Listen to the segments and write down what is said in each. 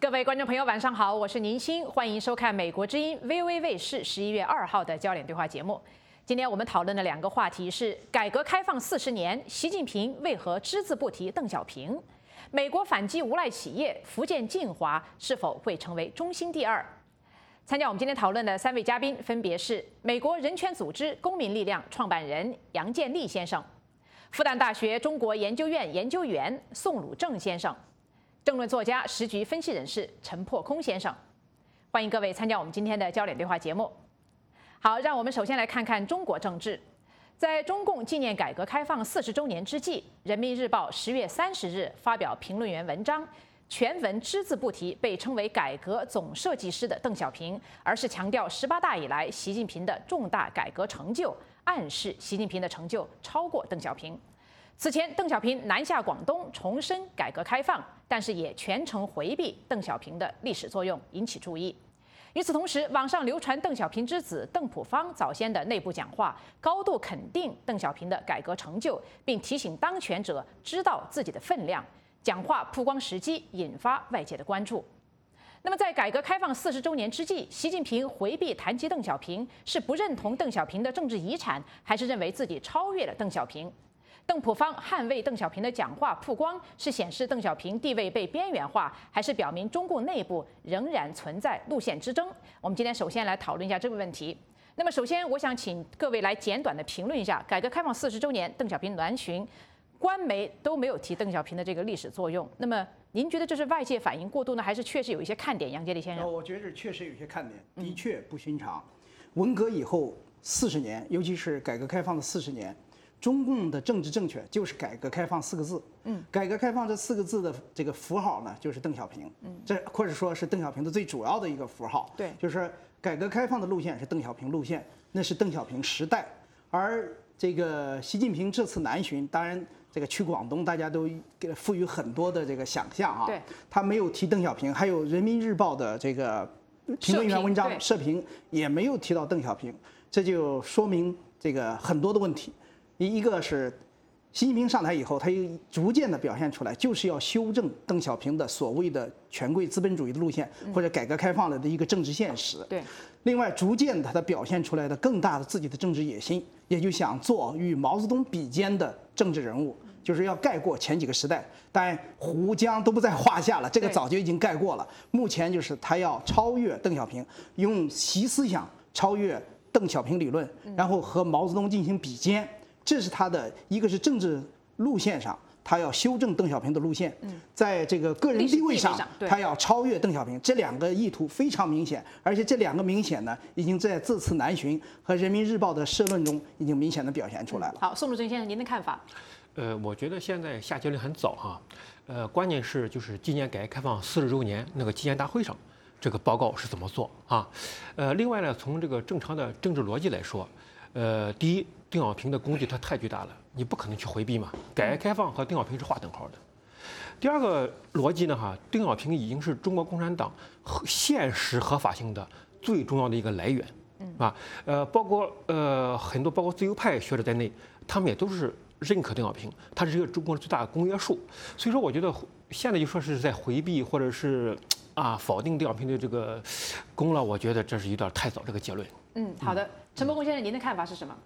各位观众朋友，晚上好，我是宁鑫，欢迎收看美国之音 VOA 卫视11月2号的焦点对话节目。今天我们讨论的两个话题是：改革开放40年，习近平为何只字不提邓小平？美国反击无赖企业，福建晋华是否会成为中兴第二？参加我们今天讨论的3位嘉宾分别是美国人权组织公民力量创办人杨建立先生、复旦大学中国研究院研究员宋鲁正先生、政论作家、时局分析人士陈破空先生。欢迎各位参加我们今天的焦点对话节目。好，让我们首先来看看中国政治。在中共纪念改革开放40周年之际，《人民日报》10月30日发表评论员文章，全文只字不提被称为改革总设计师的邓小平，而是强调18大以来习近平的重大改革成就，暗示习近平的成就超过邓小平。此前，邓小平南下广东重申改革开放，但是也全程回避邓小平的历史作用，引起注意。与此同时，网上流传邓小平之子邓朴方早先的内部讲话，高度肯定邓小平的改革成就，并提醒当权者知道自己的分量。讲话曝光时机，引发外界的关注。那么，在改革开放40周年之际，习近平回避谈及邓小平，是不认同邓小平的政治遗产，还是认为自己超越了邓小平？邓朴方捍卫邓小平的讲话曝光，是显示邓小平地位被边缘化，还是表明中共内部仍然存在路线之争？我们今天首先来讨论一下这个问题。那么，首先我想请各位来简短的评论一下改革开放40周年，邓小平南巡，官媒都没有提邓小平的这个历史作用。那么，您觉得这是外界反应过度呢，还是确实有一些看点？杨建立先生， 我觉得这确实有些看点，的确不寻常。文革以后40年，尤其是改革开放的40年。中共的政治正确就是改革开放4个字，改革开放这4个字的这个符号呢，就是邓小平，这或者说是邓小平的最主要的一个符号， 对， 就是改革开放的路线是邓小平路线，那是邓小平时代，而这个习近平这次南巡，当然这个去广东，大家都给赋予很多的这个想象啊， 对， 他没有提邓小平，还有人民日报的这个评论员文章社评也没有提到邓小平，这就说明这个很多的问题。一个是习近平上台以后，他又逐渐的表现出来，就是要修正邓小平的所谓的权贵资本主义的路线，或者改革开放的一个政治现实。 对。 另外，逐渐他表现出来的更大的自己的政治野心，也就想做与毛泽东比肩的政治人物，就是要盖过前几个时代。当然，胡江都不在话下了，这个早就已经盖过了。目前就是他要超越邓小平，用习思想超越邓小平理论，然后和毛泽东进行比肩。这是他的一个是政治路线上，他要修正邓小平的路线；在这个个人地位上，他要超越邓小平。这2个意图非常明显，而且这2个明显呢，已经在这次南巡和人民日报的社论中已经明显的表现出来了。 好，宋鲁正先生，您的看法？ 我觉得现在下结论很早哈。关键是就是今年改革开放40周年那个纪念大会上，这个报告是怎么做啊？另外呢，从这个正常的政治逻辑来说，第一，邓小平的功绩它太巨大了，你不可能去回避嘛。改革开放和邓小平是划等号的。第二个逻辑呢，邓小平已经是中国共产党现实合法性的最重要的一个来源，啊，包括很多包括自由派学者在内，他们也都是认可邓小平，他是一个中国最大的公约数。所以说，我觉得现在就说是在回避或者是否定邓小平的这个功劳，我觉得这是有点太早这个结论。 好的，陈伯公先生，您的看法是什么？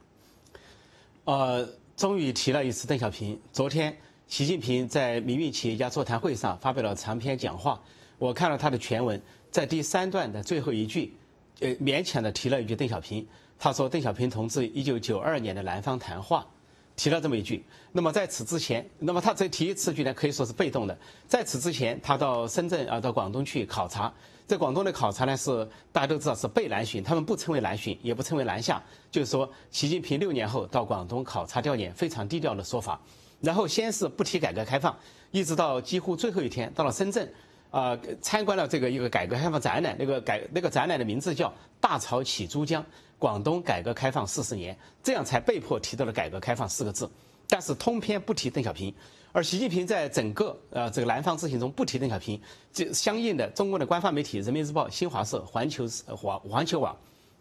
终于提了一次邓小平。昨天，习近平在民运企业家座谈会上发表了长篇讲话，我看了他的全文，在第3段的最后一句，勉强的提了一句邓小平。他说邓小平同志1992年的南方谈话，提了这么一句。那么在此之前，那么他这提此句呢，可以说是被动的。在此之前，他到深圳到广东去考察。在广东的考察呢，是大家都知道是被南巡，他们不称为南巡，也不称为南下，就是说习近平6年后到广东考察调研，非常低调的说法。然后先是不提改革开放，一直到几乎最后一天到了深圳，参观了这个一个改革开放展览，那个展览的名字叫《大潮起珠江：广东改革开放40年》，这样才被迫提到了改革开放4个字，但是通篇不提邓小平。而习近平在整个这个南方之行中不提邓小平，这相应的中国的官方媒体人民日报、新华社、环球网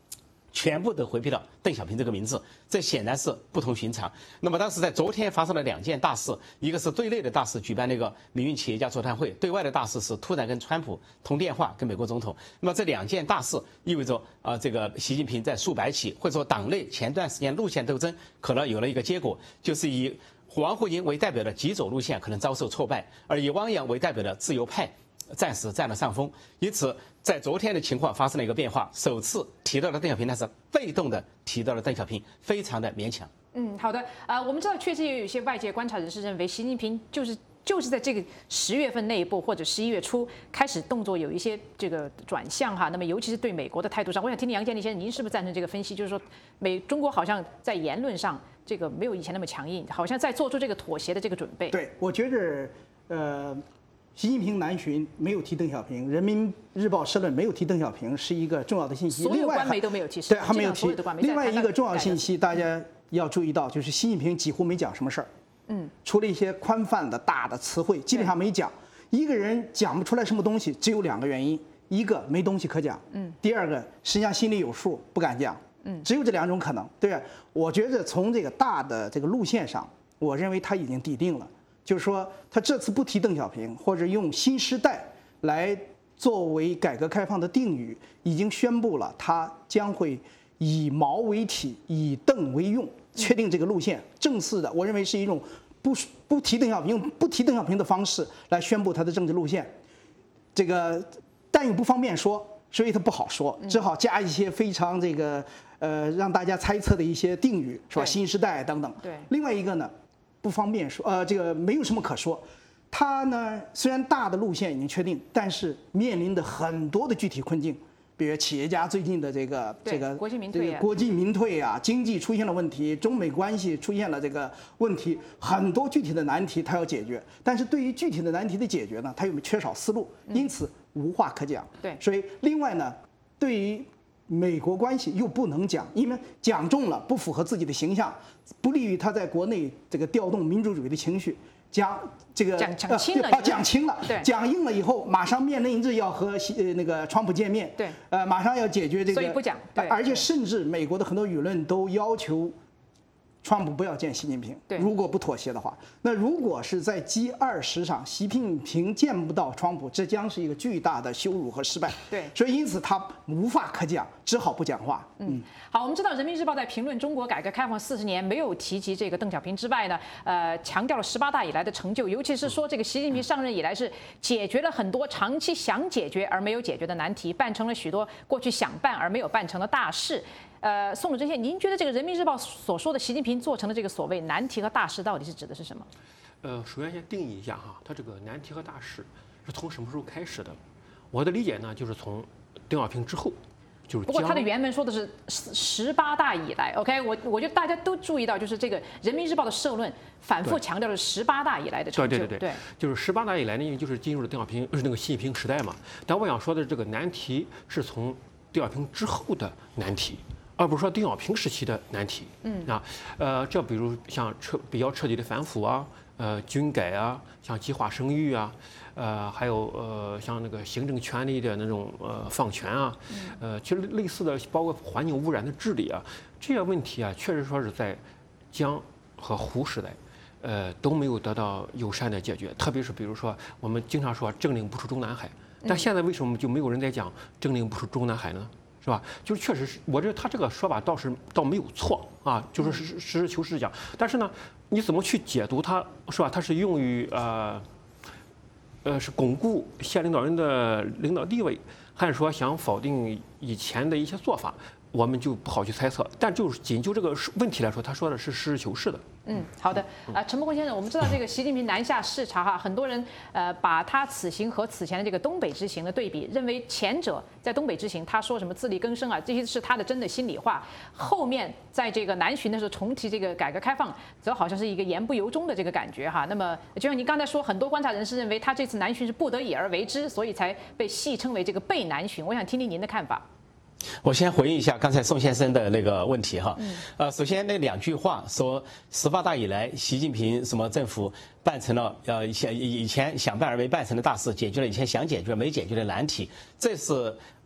全部都回避了邓小平这个名字，这显然是不同寻常。那么当时在昨天发生了2件大事，一个是对内的大事，举办那个民运企业家座谈会；对外的大事是突然跟川普通电话，跟美国总统。那么这2件大事意味着这个习近平在数百起或者说党内前段时间路线斗争可能有了一个结果，就是以王沪宁为代表的极左路线可能遭受挫败，而以汪洋为代表的自由派暂时占了上风。因此在昨天的情况发生了一个变化，首次提到了邓小平，但是被动的提到了邓小平，非常的勉强。 好的，我们知道确实也有一些外界观察人士认为，习近平就是在这个10月份内部或者11月初开始动作有一些这个转向哈。那么尤其是对美国的态度上，我想听听杨建立先生，您是不是赞成这个分析？就是说，中国好像在言论上这个没有以前那么强硬，好像在做出这个妥协的这个准备。 对，我觉着习近平南巡没有提邓小平，人民日报社论没有提邓小平，是一个重要的信息。 所有官媒都没有提， 对，还没有提。另外一个重要信息，大家家要注意到，就是习近平几乎没讲什么事儿。除了一些宽泛的大的词汇，基本上没讲。一个人讲不出来什么东西，只有2个原因：一个没东西可讲，第二个实际上心里有数，不敢讲。只有这2种可能。对吧？我觉得从这个大的这个路线上，我认为他已经底定了。就是说，他这次不提邓小平，或者用新时代来作为改革开放的定语，已经宣布了他将会以毛为体，以邓为用，确定这个路线。正式的，我认为是一种不提邓小平，用不提邓小平的方式来宣布他的政治路线。这个但又不方便说，所以他不好说，只好加一些非常这个让大家猜测的一些定语，是吧？新时代等等。 对。 另外一个呢，不方便说，这个没有什么可说。他呢，虽然大的路线已经确定，但是面临的很多的具体困境，比如企业家最近的这个国进民退啊，经济出现了问题，中美关系出现了这个问题，很多具体的难题他要解决。但是对于具体的难题的解决呢，他又缺少思路，因此无话可讲。 对， 所以另外呢，对于美国关系又不能讲，因为讲中了不符合自己的形象，不利于他在国内这个调动民主主义的情绪。讲轻了， 对， 讲硬了以后，马上面临着要和那个川普见面， 对， 马上要解决这个， 所以不讲，对， 而且甚至美国的很多舆论都要求川普不要见习近平， 对， 如果不妥协的话，那如果是在 G20上，习近平见不到川普，这将是一个巨大的羞辱和失败。 对， 所以因此他无话可讲，只好不讲话。 好，我们知道人民日报在评论中国改革开放40年没有提及这个邓小平之外呢，强调了18大以来的成就，尤其是说这个习近平上任以来是解决了很多长期想解决而没有解决的难题，办成了许多过去想办而没有办成的大事。宋鲁真先生，您觉得这个人民日报所说的习近平做成的这个所谓难题和大事，到底是指的是什么？ 首先先定义一下哈，它这个难题和大事是从什么时候开始的？我的理解呢，就是从邓小平之后。 不过他的原文说的是18大以来 ，OK， 我觉得大家都注意到，就是这个人民日报的社论反复强调了18大以来的成就。 对，就是18大以来呢，因为就是进入了邓小平那个习近平时代嘛。但我想说的这个难题是从邓小平之后的难题，而不是说邓小平时期的难题。这比如像比较彻底的反腐啊，军改啊，像计划生育啊。还有像那个行政权力的那种放权啊，其实类似的，包括环境污染的治理啊，这些问题啊，确实说是在江和胡时代，都没有得到友善的解决。特别是比如说，我们经常说政令不出中南海，但现在为什么就没有人在讲政令不出中南海呢？是吧？就是确实是，我觉得他这个说法倒没有错啊，就是实事求是讲。但是呢，你怎么去解读它，是吧？它是用于是巩固县领导人的领导地位，还是说想否定以前的一些做法，我们就不好去猜测。但就是仅就这个问题来说，他说的是实事求是的。 好的。陈伯坤先生，我们知道这个习近平南下视察哈，很多人把他此行和此前的这个东北之行的对比，认为前者在东北之行他说什么自力更生啊，这些是他的真的心里话，后面在这个南巡的时候重提这个改革开放，则好像是一个言不由衷的这个感觉哈。那么就像您刚才说，很多观察人士认为他这次南巡是不得已而为之，所以才被戏称为这个被南巡。我想听听您的看法。 我先回应一下刚才宋先生的那个问题哈，首先那2句话说18大以来，习近平什么政府办成了以前想办而没办成的大事，解决了以前想解决没解决的难题，这是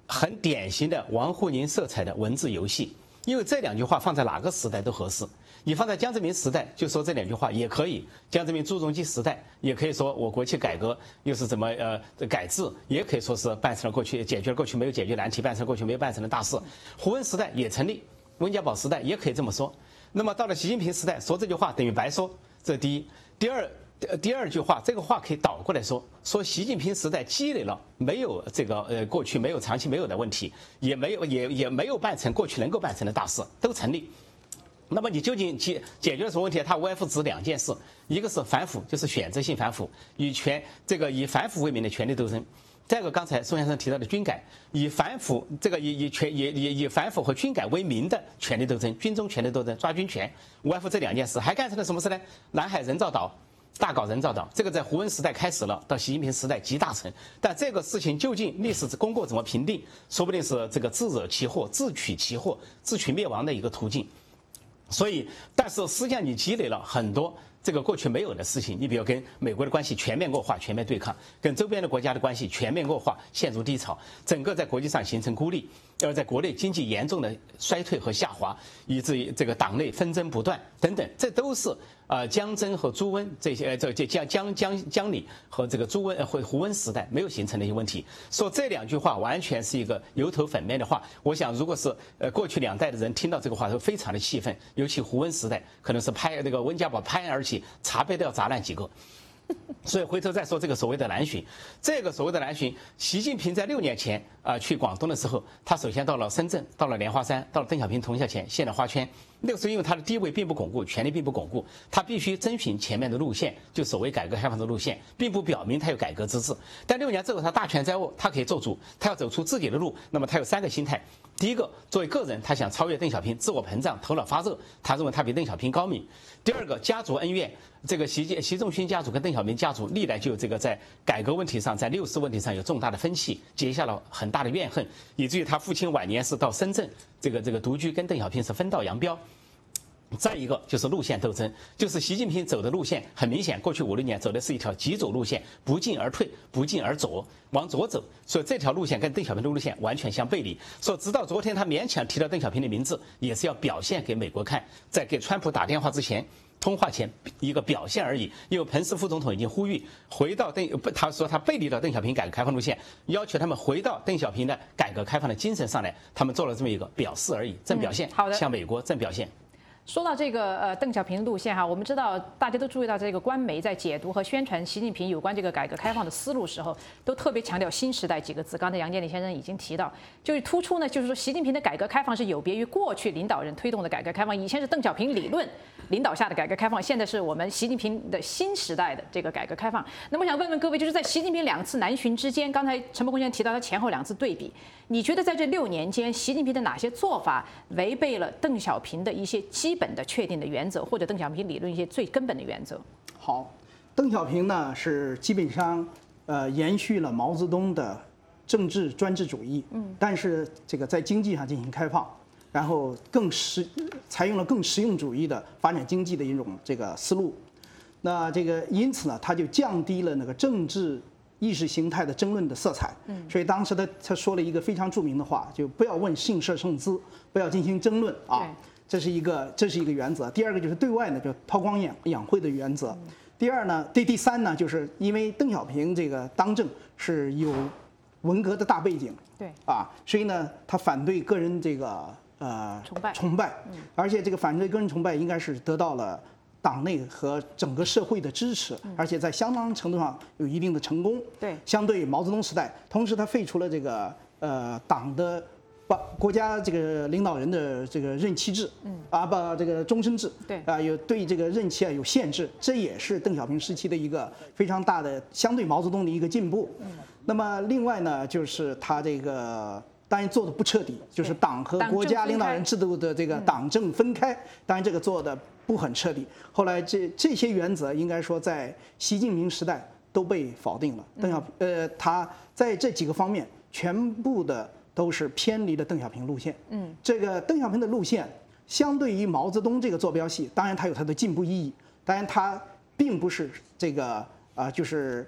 很典型的王沪宁色彩的文字游戏。因为这2句话放在哪个时代都合适，你放在江泽民时代就说这2句话也可以，江泽民、朱镕基时代也可以说我国企改革又是怎么改制，也可以说是办成了过去解决了过去没有解决难题，办成了过去没有办成的大事。胡温时代也成立，温家宝时代也可以这么说。那么到了习近平时代说这句话等于白说，这是第一。第二句话，这个话可以倒过来说，习近平时代积累了没有这个过去没有长期没有的问题，也没有办成过去能够办成的大事，都成立。那么你究竟解决了什么问题？它无外乎指2件事，一个是反腐，就是选择性反腐，以反腐为名的权力斗争。再一个，刚才宋先生提到的军改，以反腐和军改为名的权力斗争，军中权力斗争，抓军权，无外乎这2件事。还干成了什么事呢？南海人造岛。大搞人造岛，这个在胡温时代开始了，到习近平时代集大成。但这个事情究竟历史功过怎么评定，说不定是这个自惹其祸、自取其祸、自取灭亡的一个途径。所以，但是实际上你积累了很多这个过去没有的事情，你比如跟美国的关系全面恶化、全面对抗，跟周边的国家的关系全面恶化、陷入低潮，整个在国际上形成孤立，而在国内经济严重的衰退和下滑，以至于这个党内纷争不断等等，这都是江曾和朱温这些江李和这个朱温胡温时代没有形成的一些问题。说这2句话完全是一个油头粉面的话，我想如果是过去2代的人听到这个话都非常的气愤，尤其胡温时代可能是那个温家宝拍案而起，茶杯都要砸烂几个。所以回头再说这个所谓的南巡，这个所谓的南巡，习近平在6年前去广东的时候，他首先到了深圳，到了莲花山，到了邓小平铜像前献了花圈。那个时候因为他的地位并不巩固，权力并不巩固，他必须遵循前面的路线，就所谓改革开放的路线，并不表明他有改革之志。但6年之后他大权在握，他可以做主，他要走出自己的路。那么他有3个心态：第一个，作为个人，他想超越邓小平，自我膨胀，头脑发热，他认为他比邓小平高明；第二个，家族恩怨，这个习仲勋家族跟邓小平家族历来就有这个在改革问题上，在六四问题上有重大的分歧，结下了很大的怨恨，以至于他父亲晚年是到深圳这个独居，跟邓小平是分道扬镳。再一个就是路线斗争，就是习近平走的路线很明显，过去5、6年走的是一条极左路线，不进而退，不进而左，往左走。所以这条路线跟邓小平的路线完全相背离。说直到昨天他勉强提到邓小平的名字，也是要表现给美国看，在给川普打电话之前。通话前一个表现而已，因为彭斯副总统已经呼吁回到他说他背离了邓小平改革开放路线，要求他们回到邓小平的改革开放的精神上来，他们做了这么一个表示而已，正表现， 好的， 向美国正表现。 说到这个邓小平路线哈，我们知道大家都注意到这个官媒在解读和宣传习近平有关这个改革开放的思路时候，都特别强调新时代几个字。刚才杨建立先生已经提到，就是突出呢，就是说习近平的改革开放是有别于过去领导人推动的改革开放，以前是邓小平理论领导下的改革开放，现在是我们习近平的新时代的这个改革开放。那么我想问问各位，就是在习近平2次南巡之间，刚才陈伯公先生提到他前后2次对比，你觉得在这6年间，习近平的哪些做法违背了邓小平的一些基本的确定的原则，或者邓小平理论一些最根本的原则？ 好，邓小平呢是基本上延续了毛泽东的政治专制主义，但是这个在经济上进行开放，然后采用了更实用主义的发展经济的一种这个思路。那这个因此呢，他就降低了那个政治意识形态的争论的色彩。所以当时他说了一个非常著名的话，就不要问姓社圣资，不要进行争论啊。这是一个原则。第二个就是对外呢，就韬光养晦的原则。第三呢，就是因为邓小平这个当政是有文革的大背景， 对啊，所以呢，他反对个人这个崇拜，而且这个反对个人崇拜应该是得到了党内和整个社会的支持，而且在相当程度上有一定的成功。 对， 相对于毛泽东时代，同时他废除了这个党的。把国家这个领导人的这个任期制，把这个终身制， 对有对这个任期有限制，这也是邓小平时期的一个非常大的相对毛泽东的一个进步。那么另外呢，就是他这个当然做的不彻底，就是党和国家领导人制度的这个党政分开，当然这个做的不很彻底。后来这些原则应该说在习近平时代都被否定了。他在这几个方面全部的。都是偏离了邓小平路线。这个邓小平的路线，相对于毛泽东这个坐标系，当然它有它的进步意义，当然它并不是这个就是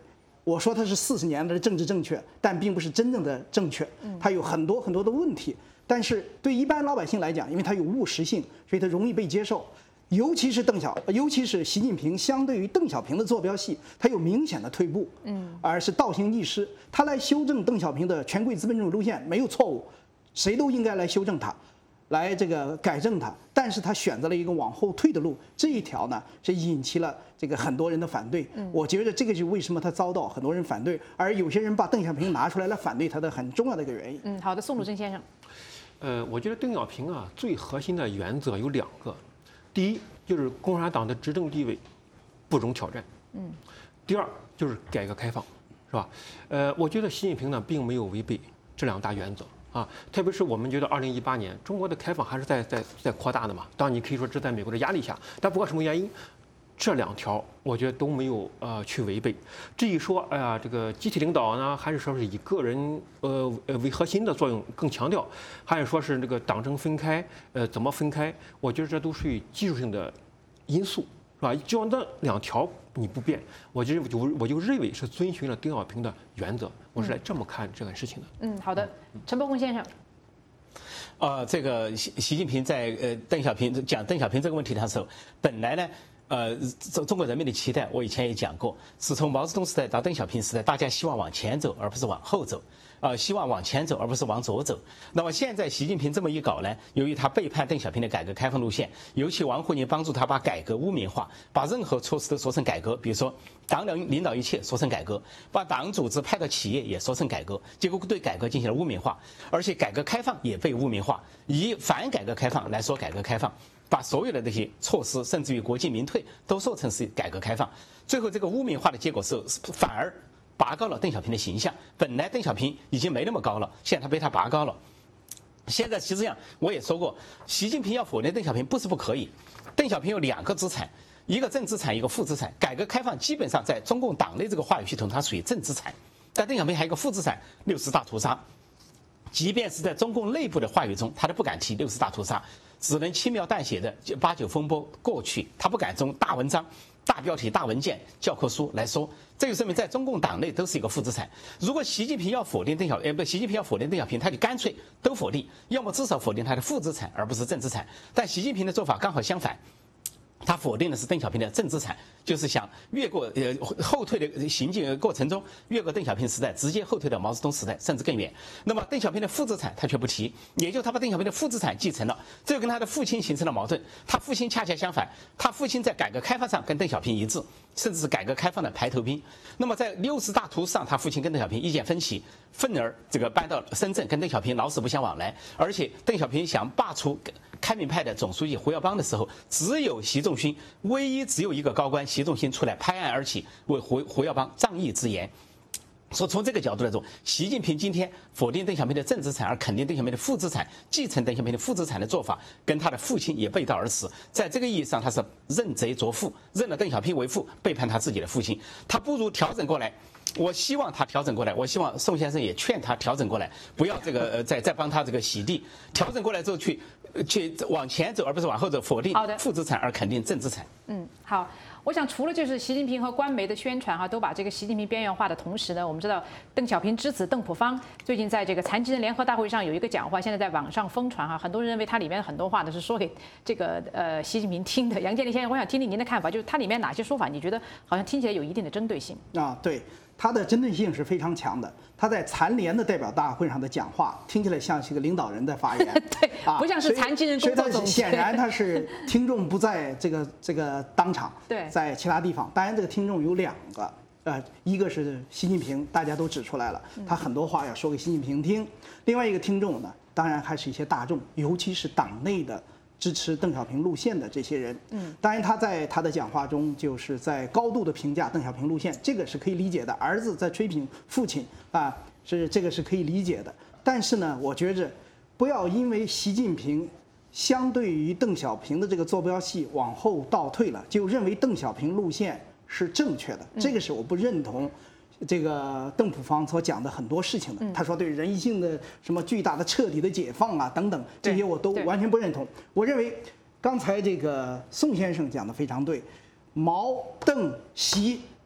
我说它是40年的政治正确，但并不是真正的正确，它有很多很多的问题。但是对一般老百姓来讲，因为它有务实性，所以它容易被接受。尤其是习近平相对于邓小平的坐标系，他有明显的退步，而是倒行逆施。他来修正邓小平的权贵资本主义路线没有错误，谁都应该来修正它，来这个改正它。但是他选择了一个往后退的路，这一条呢是引起了这个很多人的反对。我觉得这个是为什么他遭到很多人反对，而有些人把邓小平拿出来反对他的很重要的一个原因。 好的，宋鲁珍先生。 我觉得邓小平啊最核心的原则有2个。第一就是共产党的执政地位不容挑战，第二就是改革开放，是吧？我觉得习近平呢并没有违背这2大原则啊，特别是我们觉得2018年中国的开放还是在扩大的嘛，当然你可以说这在美国的压力下，但不管什么原因，这2条我觉得都没有去违背。至于说这个集体领导呢，还是说是以个人为核心的作用更强调，还是说是这个党政分开怎么分开？我觉得这都属于技术性的因素，是吧？只要那2条你不变，我就认为是遵循了邓小平的原则。我是来这么看这个事情的。 好的，陈伯宏先生。 这个习近平在讲邓小平这个问题的时候，本来呢。中国人民的期待，我以前也讲过，是从毛泽东时代到邓小平时代，大家希望往前走，而不是往后走，希望往前走，而不是往左走。那么现在习近平这么一搞呢，由于他背叛邓小平的改革开放路线，尤其王沪宁帮助他把改革污名化，把任何措施都说成改革，比如说党领导一切说成改革，把党组织派到企业也说成改革，结果对改革进行了污名化，而且改革开放也被污名化，以反改革开放来说改革开放。把所有的这些措施，甚至于国进民退，都说成是改革开放。最后这个污名化的结果是，反而拔高了邓小平的形象。本来邓小平已经没那么高了，现在他被他拔高了。现在实际上我也说过，习近平要否定邓小平不是不可以。邓小平有2个资产，一个正资产，一个负资产。改革开放基本上在中共党内这个话语系统，它属于正资产，但邓小平还有一个负资产，60大屠杀。即便是在中共内部的话语中，他都不敢提60大屠杀，只能轻描淡写的89风波过去，他不敢用大文章、大标题、大文件、教科书来说。这就说明在中共党内都是一个负资产。如果习近平要否定习近平要否定邓小平，他就干脆都否定，要么至少否定他的负资产，而不是正资产。但习近平的做法刚好相反。他否定的是邓小平的正资产，就是想越过后退的行进过程中，越过邓小平时代，直接后退到毛泽东时代，甚至更远。那么邓小平的负资产他却不提，也就他把邓小平的负资产继承了，这就跟他的父亲形成了矛盾。他父亲恰恰相反，他父亲在改革开放上跟邓小平一致，甚至是改革开放的排头兵。那么在60大屠杀上，他父亲跟邓小平意见分歧，愤而这个搬到深圳，跟邓小平老死不相往来。而且邓小平想罢除开明派的总书记胡耀邦的时候，只有习仲勋，只有一个高官习仲勋出来拍案而起，为胡耀邦仗义直言。所以从这个角度来说，习近平今天否定邓小平的正资产，而肯定邓小平的负资产，继承邓小平的负资产的做法，跟他的父亲也背道而驰。在这个意义上，他是认贼作父，认了邓小平为父，背叛他自己的父亲。他不如调整过来。我希望他调整过来，我希望宋先生也劝他调整过来，不要这个再帮他这个洗地。调整过来之后去往前走，而不是往后走，否定负资产而肯定正资产。 好。我想，除了就是习近平和官媒的宣传都把这个习近平边缘化的同时呢，我们知道邓小平之子邓朴方最近在这个残疾人联合大会上有一个讲话，现在在网上疯传很多人认为他里面很多话呢是说给这个习近平听的。杨建立先生，我想听听您的看法，就是它里面哪些说法你觉得好像听起来有一定的针对性？ 对。他的针对性是非常强的。他在残联的代表大会上的讲话，听起来像是一个领导人的发言， 对，不像是残疾人工作总监。 显然他是听众不在这个当场， 对， 在其他地方。当然，这个听众有2个，一个是习近平，大家都指出来了，他很多话要说给习近平听。另外一个听众呢，当然还是一些大众，尤其是党内的支持邓小平路线的这些人。当然他在他的讲话中就是在高度的评价邓小平路线，这个是可以理解的。儿子在吹捧父亲这个是可以理解的。但是呢，我觉着不要因为习近平相对于邓小平的这个坐标系往后倒退了，就认为邓小平路线是正确的。这个是我不认同这个邓朴方所讲的很多事情的。他说对人性的什么巨大的彻底的解放等等，这些我都完全不认同。我认为刚才这个宋先生讲的非常对，毛邓习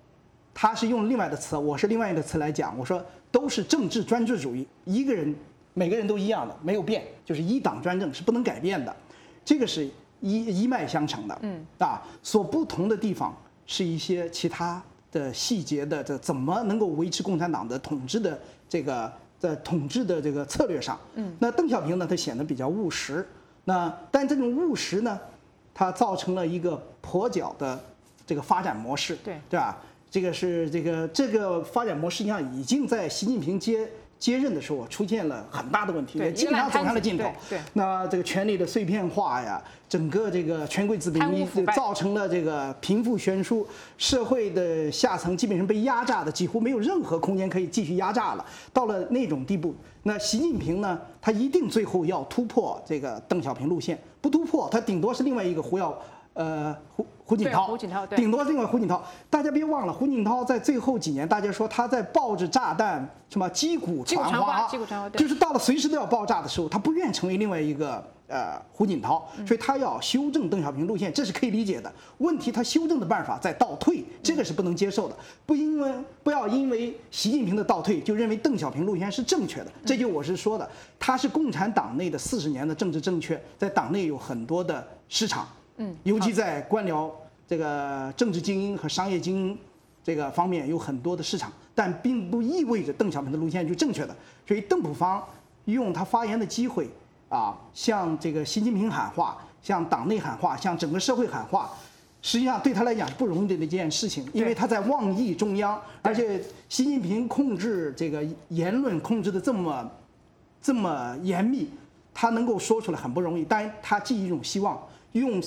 他是用另外的词，我是另外一个词来讲，我说都是政治专制主义，一个人每个人都一样的，没有变，就是一党专政是不能改变的，这个是一脉相承的。所不同的地方是一些其他的细节的怎么能够维持共产党的统治的这个策略上。那邓小平呢，他显得比较务实，但这种务实呢，它造成了一个跛脚的这个发展模式，对吧？这个发展模式实际上已经在习近平接任的时候出现了很大的问题，也基本上走上了尽头。那这个权力的碎片化呀，整个这个权贵资本造成了这个贫富悬殊，社会的下层基本上被压榨的几乎没有任何空间可以继续压榨了，到了那种地步。那习近平呢，他一定最后要突破这个邓小平路线，不突破，他顶多是另外一个胡锦涛，顶多是另外胡锦涛。大家别忘了，胡锦涛在最后几年，大家说他在抱着炸弹什么击鼓传花，就是到了随时都要爆炸的时候，他不愿成为另外一个胡锦涛，所以他要修正邓小平路线，这是可以理解的。问题他修正的办法在倒退，这个是不能接受的。不要因为习近平的倒退就认为邓小平路线是正确的，这就我是说的，他是共产党内的40年的政治正确，在党内有很多的市场。尤其在官僚这个政治精英和商业精英这个方面有很多的市场，但并不意味着邓小平的路线就正确的。所以邓普方用他发言的机会向这个习近平喊话，向党内喊话，向整个社会喊话，实际上对他来讲不容易的一件事情，因为他在妄议中央，而且习近平控制这个言论控制的这么严密，他能够说出来很不容易。当然，他寄予一种希望，用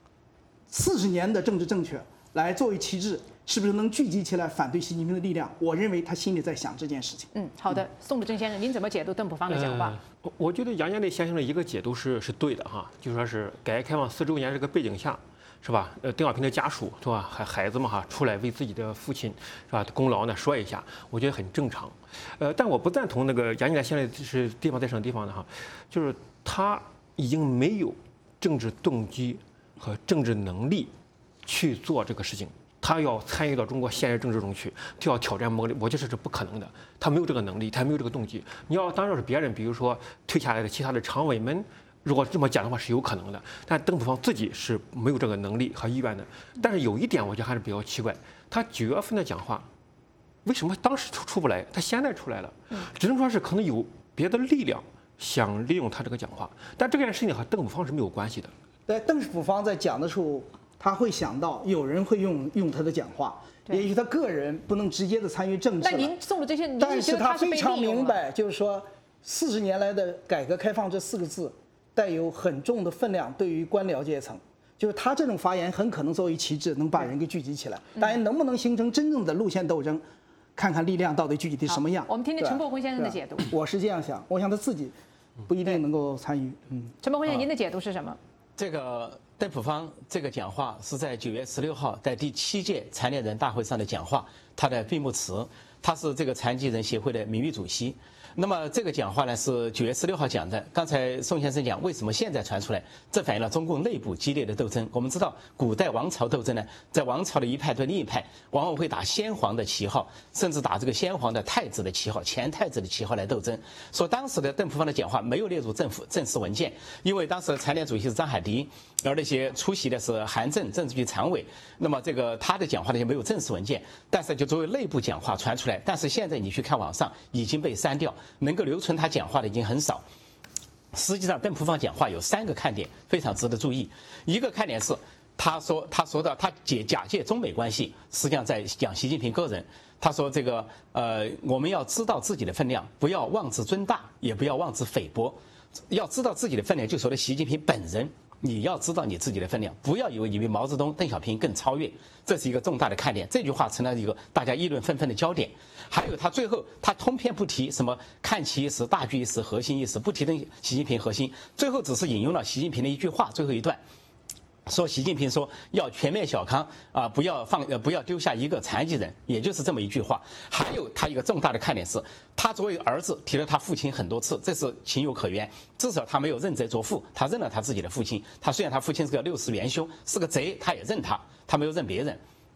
40年的政治正确来作为旗帜，是不是能聚集起来反对习近平的力量？我认为他心里在想这件事情。 好的，宋子正先生，您怎么解读邓普方的讲话？ 我觉得杨业内先生的一个解读是对的哈，就说是改革开放4周年这个背景下，是吧？邓小平的家属是吧，孩子们出来为自己的父亲是吧功劳呢说一下，我觉得很正常。但我不赞同那个杨业内现在是地方在什么地方呢哈，就是他已经没有政治动机和政治能力去做这个事情，他要参与到中国现实政治中去，就要挑战某个，我觉得这是不可能的。他没有这个能力，他没有这个动机。你要当然是别人，比如说退下来的其他的常委们，如果这么讲的话是有可能的。但邓普方自己是没有这个能力和意愿的。但是有一点，我觉得还是比较奇怪，他9月份的讲话，为什么当时出不来？他现在出来了，只能说是可能有别的力量想利用他这个讲话，但这件事情和邓普方是没有关系的。 邓普方在讲的时候，他会想到有人会用他的讲话，也许他个人不能直接的参与政治。 那您送的这些， 但是他非常明白，就是说40年来的改革开放这4个字带有很重的分量，对于官僚阶层，就是他这种发言很可能作为旗帜，能把人给聚集起来。当然，能不能形成真正的路线斗争，看看力量到底具体什么样。 我们听听陈伯坤先生的解读。 我是这样想，我想他自己不一定能够参与。 陈伯坤先生，您的解读是什么？ 这个邓普方这个讲话是在9月16号在第7届残疾人大会上的讲话，他的闭幕词，他是这个残疾人协会的名誉主席。那么这个讲话呢是9月16号讲的。刚才宋先生讲为什么现在传出来，这反映了中共内部激烈的斗争。我们知道古代王朝斗争呢，在王朝的一派对另一派，往往会打先皇的旗号，甚至打这个先皇的太子的旗号、前太子的旗号来斗争。说当时的邓普方的讲话没有列入政府正式文件，因为当时残联主席是张海迪，而那些出席的是韩正政治局常委，那么这个他的讲话呢就没有正式文件，但是就作为内部讲话传出来。但是现在你去看网上已经被删掉，能够留存他讲话的已经很少。实际上邓普方讲话有3个看点非常值得注意。一个看点是他说到他假借中美关系，实际上在讲习近平个人。他说这个我们要知道自己的分量，不要妄自尊大，也不要妄自菲薄。要知道自己的分量，就说的习近平本人，你要知道你自己的分量，不要以为你比毛泽东、邓小平更超越，这是一个重大的看点。这句话成了一个大家议论纷纷的焦点。还有他最后他通篇不提什么看齐一时、大局一时、核心一时，不提习近平核心，最后只是引用了习近平的一句话，最后一段。说习近平说要全面小康啊，不要丢下一个残疾人，也就是这么一句话。还有他一个重大的看点是，他作为儿子提了他父亲很多次，这是情有可原。至少他没有认贼作父，他认了他自己的父亲。他虽然他父亲是个60元凶，是个贼，他也认他，他没有认别人。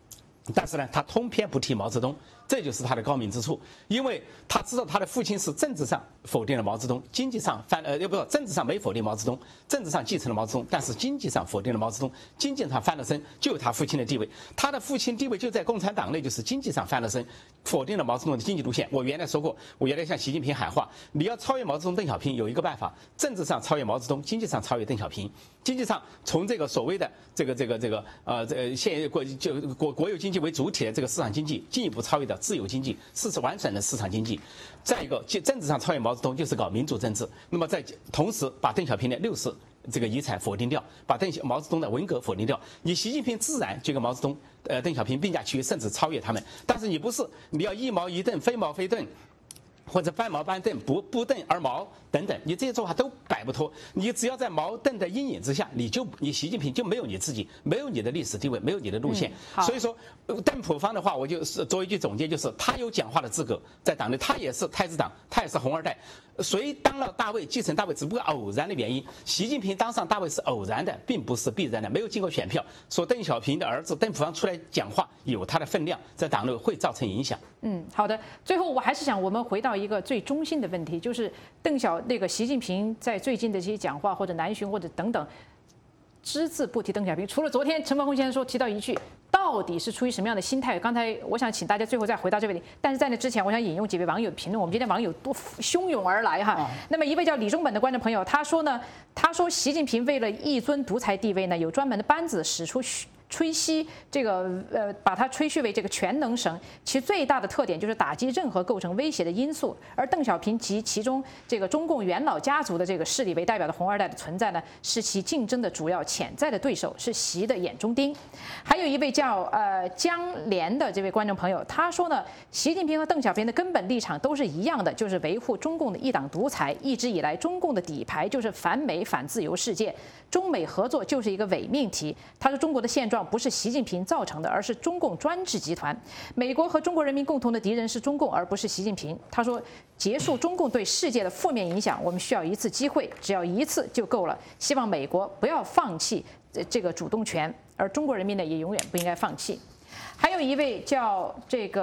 但是呢，他通篇不提毛泽东，这就是他的高明之处。因为他知道他的父亲是政治上否定了毛泽东，经济上政治上没否定毛泽东，政治上继承了毛泽东，但是经济上否定了毛泽东，经济上翻了身，就有他父亲的地位。他的父亲地位就在共产党内，就是经济上翻了身，否定了毛泽东的经济路线。我原来说过，我原来向习近平喊话，你要超越毛泽东、邓小平，有一个办法，政治上超越毛泽东，经济上超越邓小平。经济上从这个所谓的现国有经济为主体的这个市场经济，进一步超越到自由经济，完整的市场经济。再一个，政治上超越毛泽东，就是搞民主政治。那么在同时把邓小平的60这个遗产否定掉，把毛泽东的文革否定掉，你习近平自然就跟毛泽东、邓小平并驾齐驱，甚至超越他们。但是你不是，你要一毛一邓，非毛非邓。或者搬毛搬邓，不邓而毛等等，你这些做法都摆不脱。你只要在毛邓的阴影之下，你习近平就没有你自己，没有你的历史地位，没有你的路线。所以说，邓朴方的话，我就是做一句总结，就是他有讲话的资格，在党内他也是太子党，他也是红二代。谁当了大位，继承大位，只不过偶然的原因。习近平当上大位是偶然的，并不是必然的，没有经过选票。说邓小平的儿子邓朴方出来讲话，有他的分量，在党内会造成影响。 好的。最后，我还是想我们回到一个最中心的问题，就是习近平在最近的这些讲话或者南巡或者等等，只字不提邓小平。除了昨天陈文宏先生提到一句，到底是出于什么样的心态？刚才我想请大家最后再回到这个问题，但是在那之前，我想引用几位网友的评论。我们今天网友多汹涌而来哈。那么一位叫李中本的观众朋友，他说习近平为了一尊独裁地位呢，有专门的班子使出吹嘘把它吹嘘为这个全能神，其最大的特点就是打击任何构成威胁的因素。而邓小平及其中这个中共元老家族的这个势力为代表的红二代的存在呢，是其竞争的主要潜在的对手，是习的眼中钉。还有一位叫江连的这位观众朋友，他说呢，习近平和邓小平的根本立场都是一样的，就是维护中共的一党独裁。一直以来，中共的底牌就是反美反自由世界，中美合作就是一个伪命题。他说中国的现状不是习近平造成的，而是中共专制集团。美国和中国人民共同的敌人是中共，而不是习近平。他说，结束中共对世界的负面影响，我们需要一次机会，只要一次就够了。希望美国不要放弃这个主动权，而中国人民呢也永远不应该放弃。还有一位叫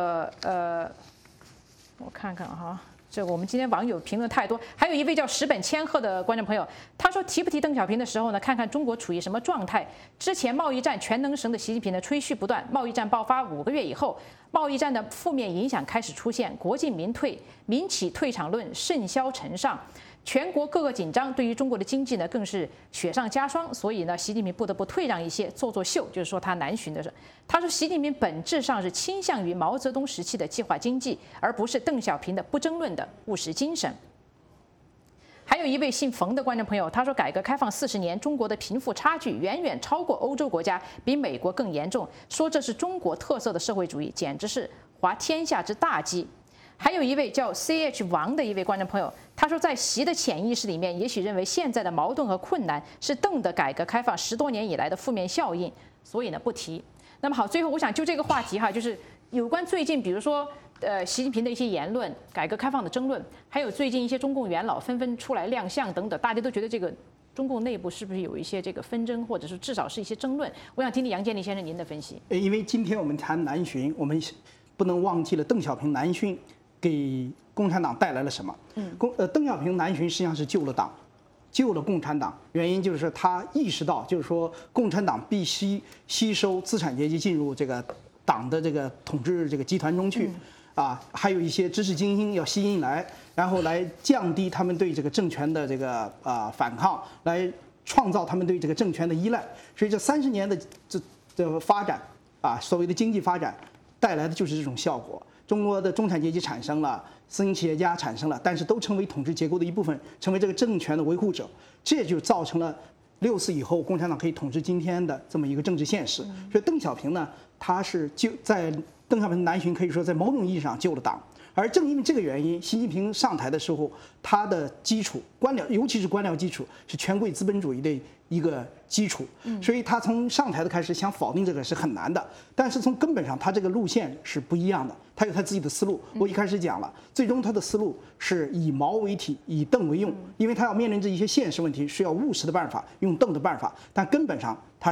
我看看哈。这个我们今天网友评论太多，还有一位叫石本千鹤的观众朋友，他说提不提邓小平的时候呢，看看中国处于什么状态。之前贸易战全能神的习近平呢吹嘘不断，贸易战爆发5个月以后，贸易战的负面影响开始出现，国进民退，民企退场论甚嚣尘上。全国各个紧张，对于中国的经济呢更是雪上加霜，所以呢，习近平不得不退让一些，做秀，就是说他南巡的是。他说，习近平本质上是倾向于毛泽东时期的计划经济，而不是邓小平的不争论的务实精神。还有一位姓冯的观众朋友，他说，改革开放40年，中国的贫富差距远远超过欧洲国家，比美国更严重，说这是中国特色的社会主义，简直是滑天下之大稽。还有一位叫 CH 王的一位观众朋友，他说，在习的潜意识里面，也许认为现在的矛盾和困难是邓的改革开放10多年以来的负面效应，所以呢不提。那么好，最后我想就这个话题哈，就是有关最近比如说习近平的一些言论、改革开放的争论，还有最近一些中共元老纷纷出来亮相等等，大家都觉得这个中共内部是不是有一些这个纷争，或者是至少是一些争论？我想听听杨建立先生您的分析。 因为今天我们谈南巡，我们不能忘记了邓小平南巡给共产党带来了什么？邓小平南巡实际上是救了党，救了共产党。原因就是他意识到，就是说共产党必须吸收资产阶级进入这个党的这个统治这个集团中去，还有一些知识精英要吸引来，然后来降低他们对这个政权的这个反抗，来创造他们对这个政权的依赖。所以这30年的这发展所谓的经济发展带来的就是这种效果。中国的中产阶级产生了，私营企业家产生了，但是都成为统治结构的一部分，成为这个政权的维护者，这也就造成了64以后共产党可以统治今天的这么一个政治现实。所以邓小平呢，他是在邓小平南巡可以说在某种意义上救了党。而正因为这个原因，习近平上台的时候，他的基础官僚，尤其是官僚基础，是权贵资本主义的一个基础，所以他从上台的开始想否定这个是很难的。但是从根本上，他这个路线是不一样的，他有他自己的思路。我一开始讲了，最终他的思路是以毛为体，以邓为用，因为他要面临着一些现实问题，需要务实的办法，用邓的办法。但根本上他是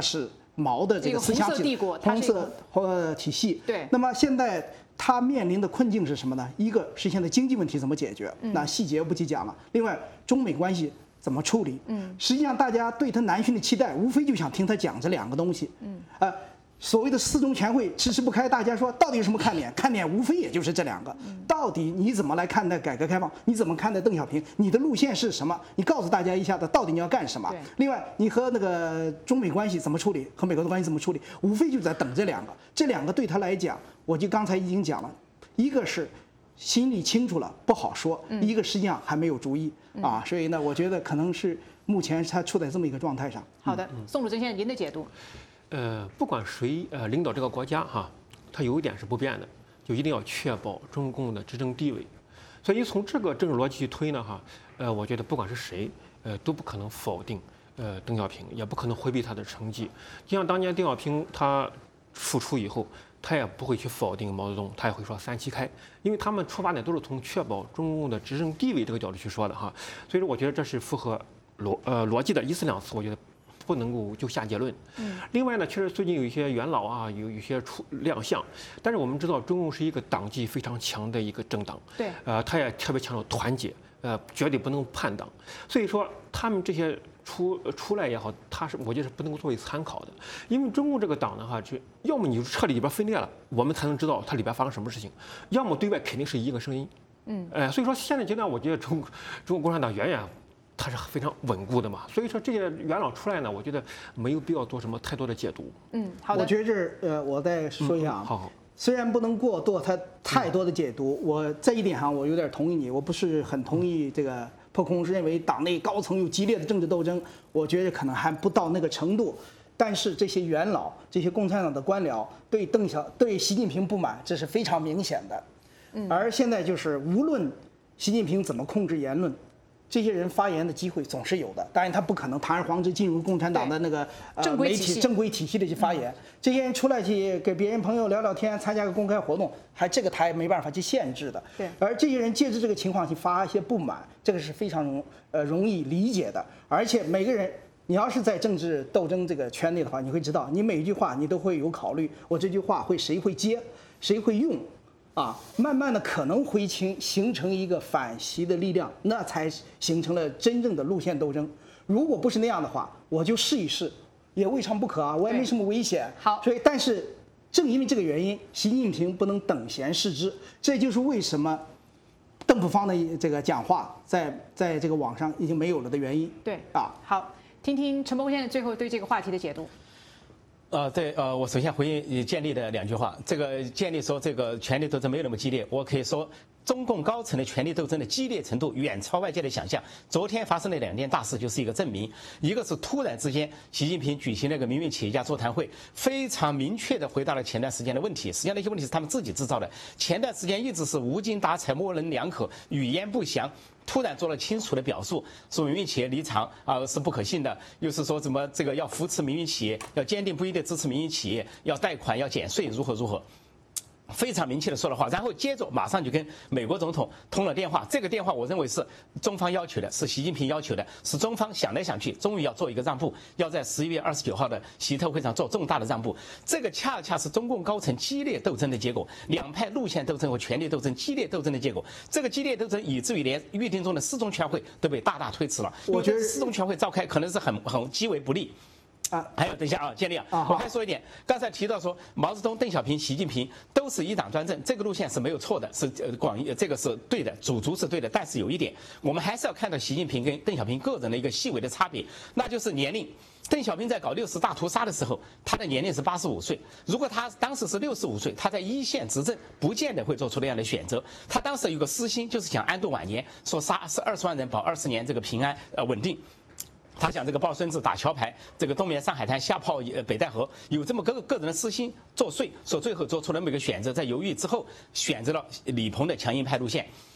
毛的这个思想体红色体系。 对。 那么现在他面临的困境是什么呢？一个是现在经济问题怎么解决，那细节不去讲了。另外，中美关系怎么处理？实际上大家对他南巡的期待，无非就想听他讲这两个东西。所谓的四中全会迟迟不开，大家说到底有什么看点？看点无非也就是这两个。到底你怎么来看待改革开放？你怎么看待邓小平？你的路线是什么？你告诉大家一下子，到底你要干什么？另外，你和那个中美关系怎么处理？和美国的关系怎么处理？无非就在等这两个。这两个对他来讲，我就刚才已经讲了，一个是心里清楚了不好说，一个实际上还没有主意啊。所以呢，我觉得可能是目前他处在这么一个状态上。 好的，宋鲁生先生，您的解读。 不管谁领导这个国家哈，他有一点是不变的，就一定要确保中共的执政地位。所以从这个政治逻辑去推呢哈，我觉得不管是谁，都不可能否定邓小平，也不可能回避他的成绩。就像当年邓小平他复出以后，他也不会去否定毛泽东，他也会说3七开，因为他们出发点都是从确保中共的执政地位这个角度去说的哈。所以说，我觉得这是符合逻辑的，一次两次，我觉得不能够就下结论。另外呢，确实最近有一些元老啊，有一些亮相，但是我们知道中共是一个党纪非常强的一个政党， 对， 他也特别强调团结，绝对不能叛党。所以说他们这些出来也好，我觉得是不能够作为参考的，因为中共这个党的话，就要么你彻底里边分裂了，我们才能知道它里边发生什么事情；要么对外肯定是一个声音。所以说现在阶段，我觉得中国共产党远远它是非常稳固的嘛，所以说这些元老出来呢，我觉得没有必要做什么太多的解读。 好的。 我觉得我再说一下啊， 好。 虽然不能过多它太多的解读，我这一点上我有点同意你，我不是很同意这个破空是认为党内高层有激烈的政治斗争，我觉得可能还不到那个程度。但是这些元老、这些共产党的官僚对习近平不满，这是非常明显的。而现在就是无论习近平怎么控制言论，这些人发言的机会总是有的，当然他不可能堂而皇之进入共产党的那个媒体正规体系的去发言。这些人出来去给别人朋友聊聊天，参加个公开活动，这个他也没办法去限制的。 对。 而这些人借着这个情况去发一些不满，这个是非常容易理解的。而且每个人，你要是在政治斗争这个圈内的话，你会知道，你每一句话你都会有考虑，我这句话谁会接，谁会用。慢慢的可能会形成一个反习的力量，那才形成了真正的路线斗争。如果不是那样的话，我就试一试，也未尝不可啊，我也没什么危险。 好， 所以但是正因为这个原因，习近平不能等闲视之，这就是为什么邓普方的这个讲话在这个网上已经没有了的原因。 对啊，好，听听陈伯先生最后对这个话题的解读。 我首先回应建立的2句话。这个建立说这个权力斗争没有那么激烈，我可以说中共高层的权力斗争的激烈程度远超外界的想象。昨天发生的2件大事就是一个证明，一个是突然之间习近平举行了一个民运企业家座谈会，非常明确地回答了前段时间的问题。实际上那些问题是他们自己制造的，前段时间一直是无精打采、模棱两可、语焉不详。突然做了清楚的表述，说民营企业离场是不可信的，又是说怎么这个要扶持民营企业，要坚定不移地支持民营企业，要贷款，要减税，如何。非常明确的说了话，然后接着马上就跟美国总统通了电话。这个电话我认为是中方要求的，是习近平要求的，是中方想来想去，终于要做一个让步，要在11月29号的习特会上做重大的让步。这个恰恰是中共高层激烈斗争的结果，两派路线斗争和权力斗争激烈斗争的结果。这个激烈斗争以至于连预定中的4中全会都被大大推迟了。我觉得4中全会召开可能是很极为不利。还有等一下啊，建立我还说一点，刚才提到说毛泽东、邓小平、习近平都是一党专政，这个路线是没有错的，是这个是对的，主轴是对的。但是有一点，我们还是要看到习近平跟邓小平个人的一个细微的差别，那就是年龄。邓小平在搞60大屠杀的时候，他的年龄是85岁。如果他当时是65岁，他在一线执政，不见得会做出那样的选择。他当时有个私心，就是想安度晚年，说杀20万人保20年这个平安稳定。他想这个抱孙子打桥牌，这个东面上海滩下炮北戴河，有这么个人的私心作祟，说最后做出了每个选择，在犹豫之后选择了李鹏的强硬派路线。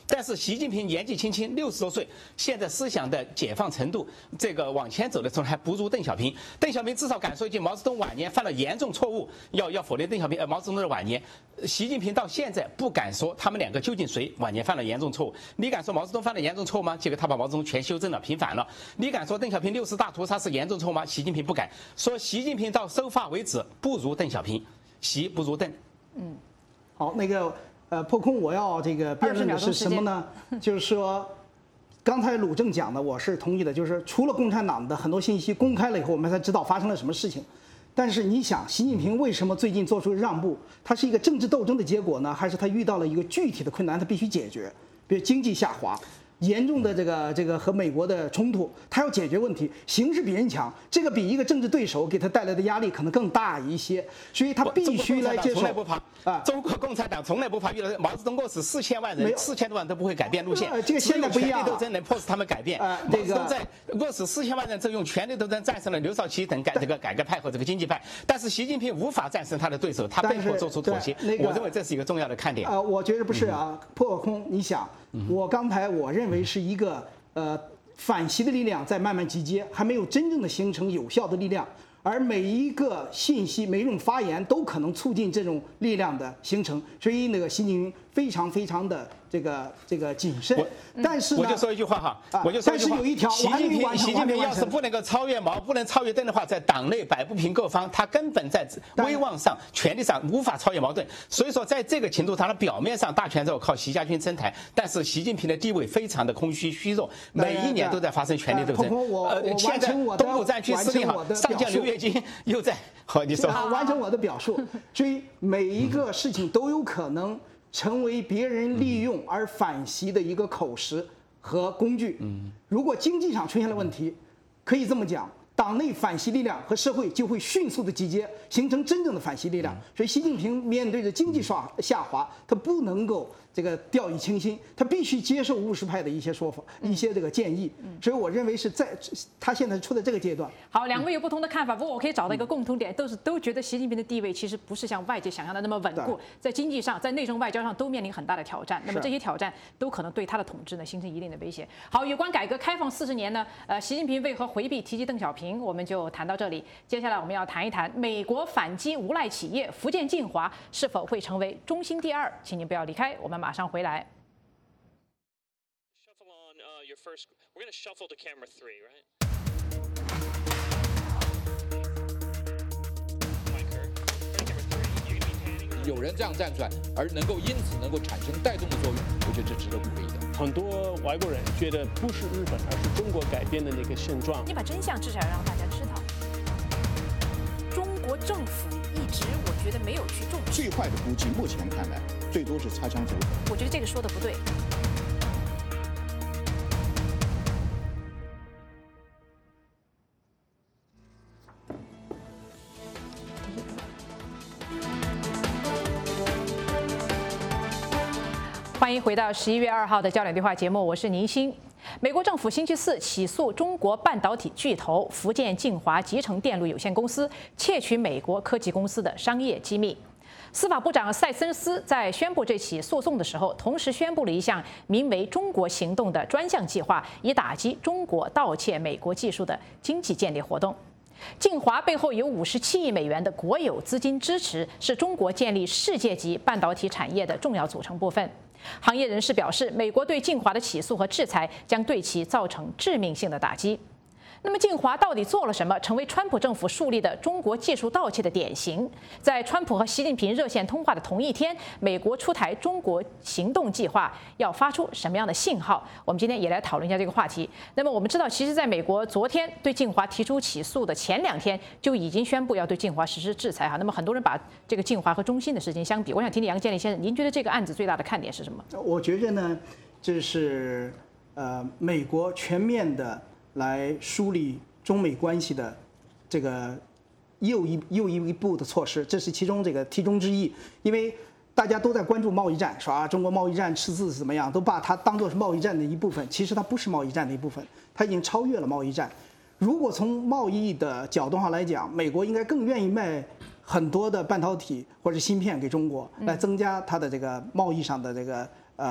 但是习近平年纪轻轻，60多岁，现在思想的解放程度，这个往前走的时候还不如邓小平。邓小平至少敢说一句毛泽东晚年犯了严重错误，要否定邓小平毛泽东的晚年。习近平到现在不敢说他们两个究竟谁晚年犯了严重错误。你敢说毛泽东犯了严重错误吗？结果他把毛泽东全修正了，平反了。你敢说邓小平60大屠杀是严重错误吗？习近平不敢说。习近平到收发为止不如邓小平，习不如邓。 好，那个破空，我要这个辩论的是什么呢？就是说，刚才鲁正讲的，我是同意的，就是除了共产党的很多信息公开了以后，我们才知道发生了什么事情。但是你想，习近平为什么最近做出让步？他是一个政治斗争的结果呢，还是他遇到了一个具体的困难，他必须解决？比如经济下滑。严重的这个和美国的冲突，他要解决问题，形势比人强，这个比一个政治对手给他带来的压力可能更大一些，所以他必须来接受。 从来不怕啊！中国共产党从来不怕，遇到毛泽东饿死4000万人，4000多万都不会改变路线。 这个现在不一样， 权力斗争能迫使他们改变。毛泽东在饿死4000万人之后，用权力斗争战胜了刘少奇等这个改革派和这个经济派，但是习近平无法战胜他的对手，他被迫做出妥协。我认为这是一个重要的看点。 我觉得不是啊，破空，你想。我刚才我认为是一个反习的力量在慢慢集结，还没有真正的形成有效的力量，而每一个信息、每一种发言都可能促进这种力量的形成，所以那个习近平非常的这个谨慎。但是呢， 我就说一句话哈， 但是有一条， 习近平要是不能够超越毛，不能超越邓的话，在党内摆不平各方，他根本在威望上、权力上无法超越毛盾。所以说，在这个程度上，他表面上大权在靠习家军撑台，但是习近平的地位非常的空虚虚弱，每一年都在发生权力斗争。现在东部战区司令上将刘跃金又在，好，你说完成我的表述。所以每一个事情都有可能成为别人利用而反习的一个口实和工具。如果经济上出现了问题，可以这么讲，党内反习力量和社会就会迅速的集结，形成真正的反习力量。所以习近平面对着经济下滑，他不能够这个掉以轻心，他必须接受务实派的一些说法、一些这个建议。所以我认为是在他现在处在这个阶段。 好，两位有不同的看法，不过我可以找到一个共同点，都觉得习近平的地位其实不是像外界想象的那么稳固，在经济上、在内政外交上都面临很大的挑战。那么这些挑战都可能对他的统治呢形成一定的威胁。好，有关改革开放40年呢，习近平为何回避提及邓小平，我们就谈到这里。接下来我们要谈一谈美国反击无赖企业福建晋华是否会成为中兴第2，请您不要离开，我们马上回来。 We're going to shuffle to camera 3, right? Camera 3, you're going to be panning. 有人这样站出来，而因此能够产生带动的作用，我觉得这值得鼓励的。 很多外国人觉得不是日本，而是中国改变的那个现状。 你把真相至少要让大家知道。中国政府一直我觉得没有去重视。 最坏的估计，目前看来，最多是擦枪走火。 我觉得这个说的不对。欢迎回到11月2号的焦点对话节目，我是宁鑫。美国政府星期4起诉中国半导体巨头福建晋华集成电路有限公司窃取美国科技公司的商业机密。司法部长塞森斯在宣布这起诉讼的时候，同时宣布了一项名为“中国行动”的专项计划，以打击中国盗窃美国技术的经济间谍活动。晋华背后有57亿美元的国有资金支持，是中国建立世界级半导体产业的重要组成部分。行业人士表示，美国对晋华的起诉和制裁将对其造成致命性的打击。那么晋华到底做了什么，成为川普政府树立的中国技术盗窃的典型？在川普和习近平热线通话的同一天，美国出台中国行动计划，要发出什么样的信号？我们今天也来讨论一下这个话题。那么我们知道，其实在美国昨天对晋华提出起诉的前2天，就已经宣布要对晋华实施制裁哈。那么很多人把这个晋华和中兴的事情相比，我想听听杨建立先生，您觉得这个案子最大的看点是什么？ 我觉着呢，这是美国全面的来梳理中美关系的这个又一步的措施，这是其中这个题中之意。因为大家都在关注贸易战，说啊中国贸易战赤字怎么样，都把它当作是贸易战的一部分。其实它不是贸易战的一部分，它已经超越了贸易战。如果从贸易的角度上来讲，美国应该更愿意卖很多的半导体或者芯片给中国，来增加它的这个贸易上的这个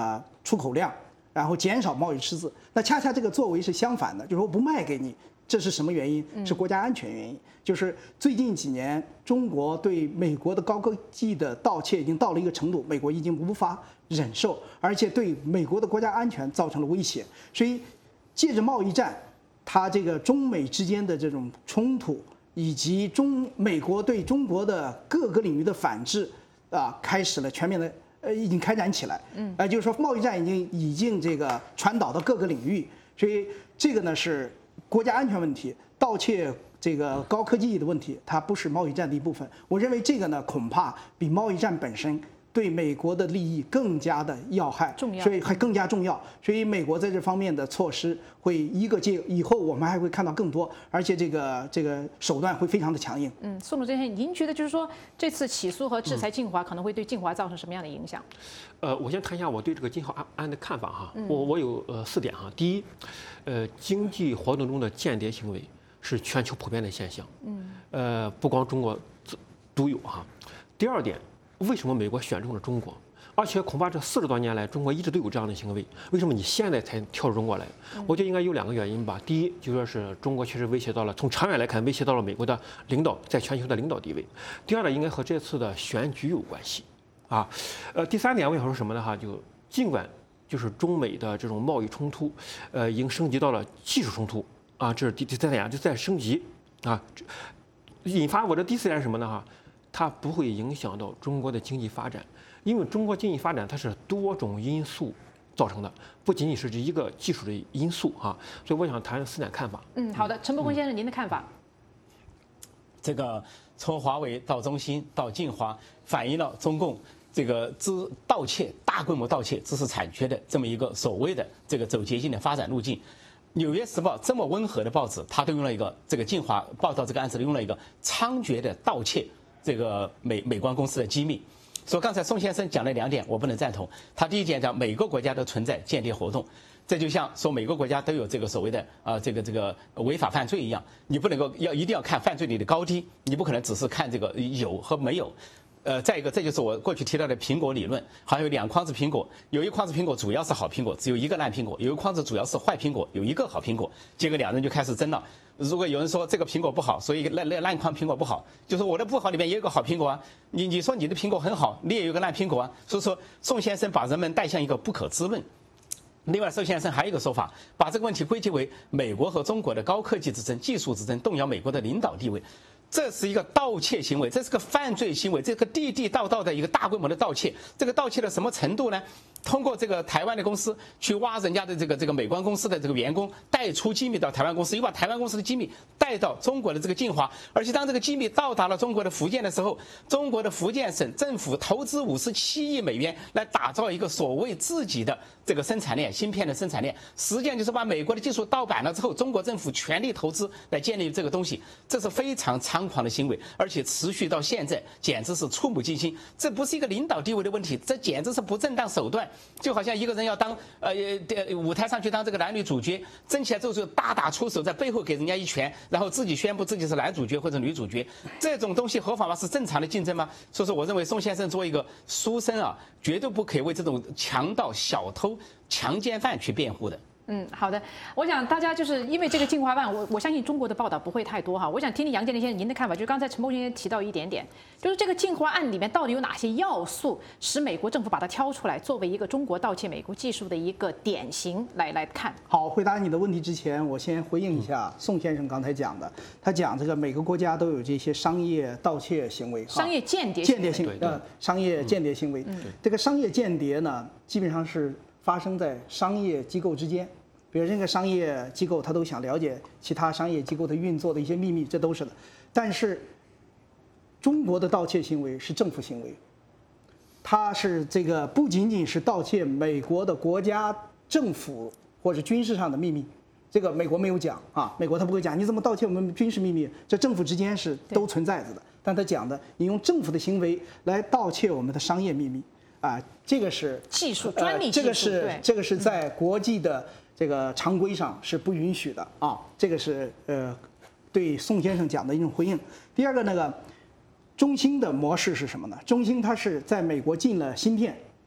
出口量，然后减少贸易赤字。那恰恰这个作为是相反的，就是说不卖给你，这是什么原因？是国家安全原因。就是最近几年，中国对美国的高科技的盗窃已经到了一个程度，美国已经无法忍受，而且对美国的国家安全造成了威胁。所以，借着贸易战，它这个中美之间的这种冲突，以及美国对中国的各个领域的反制，开始了全面的已经开展起来。就是说贸易战已经这个传导到各个领域，所以这个呢是国家安全问题，盗窃这个高科技的问题，它不是贸易战的一部分。我认为这个呢恐怕比贸易战本身对美国的利益更加的要害，所以还更加重要。所以美国在这方面的措施会以后我们还会看到更多，而且这个手段会非常的强硬。 宋总先生，您觉得就是说这次起诉和制裁晋华可能会对晋华造成什么样的影响？ 我先谈一下我对这个金华案的看法哈。我有4点哈。第一，经济活动中的间谍行为是全球普遍的现象，不光中国独有哈。第二点，为什么美国选中了中国？而且恐怕这40多年来，中国一直都有这样的行为，为什么你现在才跳出中国来？我觉得应该有2个原因吧。第一，就说是中国确实威胁到了，从长远来看，威胁到了美国的领导在全球的领导地位。第二呢，应该和这次的选举有关系，第3点我想说什么呢？就尽管就是中美的这种贸易冲突，已经升级到了技术冲突这是第3点，就在升级引发我的第4点是什么呢？它不会影响到中国的经济发展，因为中国经济发展它是多种因素造成的，不仅仅是这一个技术的因素所以我想谈4点看法。 好的，陈伯宏先生，您的看法？ 这个从华为到中兴到晋华，反映了中共这个盗窃、大规模盗窃知识产权的这么一个所谓的这个走捷径的发展路径。纽约时报这么温和的报纸，它都用了一个这个晋华报道这个案子用了一个猖獗的盗窃这个美光公司的机密。所以刚才宋先生讲了2点，我不能赞同。他第一点讲每个国家都存在间谍活动，这就像说每个国家都有这个所谓的这个违法犯罪一样，你不能够一定要看犯罪率的高低，你不可能只是看这个有和没有。再一个，这就是我过去提到的苹果理论，好像有2筐子苹果，有一筐子苹果主要是好苹果，只有一个烂苹果；有一筐子主要是坏苹果，有一个好苹果。结果2人就开始争了。如果有人说这个苹果不好，所以烂筐苹果不好，就说我的不好里面也有个好苹果你说你的苹果很好，你也有个烂苹果所以说宋先生把人们带向一个不可知论。另外，宋先生还有一个说法，把这个问题归结为美国和中国的高科技之争、技术之争动摇美国的领导地位。这是一个盗窃行为，这是个犯罪行为，这个地地道道的一个大规模的盗窃。这个盗窃到什么程度呢？通过这个台湾的公司去挖人家的这个美光公司的这个员工，带出机密到台湾公司，又把台湾公司的机密带到中国的这个晋华。而且当这个机密到达了中国的福建的时候，中国的福建省政府投资57亿美元来打造一个所谓自己的这个生产链，芯片的生产链，实际上就是把美国的技术盗版了之后，中国政府全力投资来建立这个东西，这是非常猖狂的行为，而且持续到现在，简直是触目惊心。这不是一个领导地位的问题，这简直是不正当手段。就好像一个人要当舞台上去当这个男女主角，争起来之后就大打出手，在背后给人家一拳，然后自己宣布自己是男主角或者女主角，这种东西合法吗？是正常的竞争吗？所以说，我认为宋先生作为一个书生绝对不可以为这种强盗、小偷、强奸犯去辩护的。 好的，我想大家就是因为这个晋华案，我相信中国的报道不会太多我想听听杨建林先生您的看法，就是刚才陈伯宏先生提到一点点，就是这个晋华案里面到底有哪些要素使美国政府把它挑出来，作为一个中国盗窃美国技术的一个典型来看。 好，回答你的问题之前，我先回应一下宋先生刚才讲的，他讲这个每个国家都有这些商业盗窃行为， 商业间谍行为，商业间谍行为。这个商业间谍呢，基本上是发生在商业机构之间，比如这个商业机构他都想了解其他商业机构的运作的一些秘密，这都是的。但是中国的盗窃行为是政府行为，它是这个不仅仅是盗窃美国的国家政府或者军事上的秘密，这个美国没有讲美国他不会讲你怎么盗窃我们军事秘密，这政府之间是都存在着的。但他讲的，你用政府的行为来盗窃我们的商业秘密这个是技术专利技术， 这个是在国际的这个常规上是不允许的这个是对宋先生讲的一种回应。第二个那个中兴的模式是什么呢？中兴它是在美国进了芯片，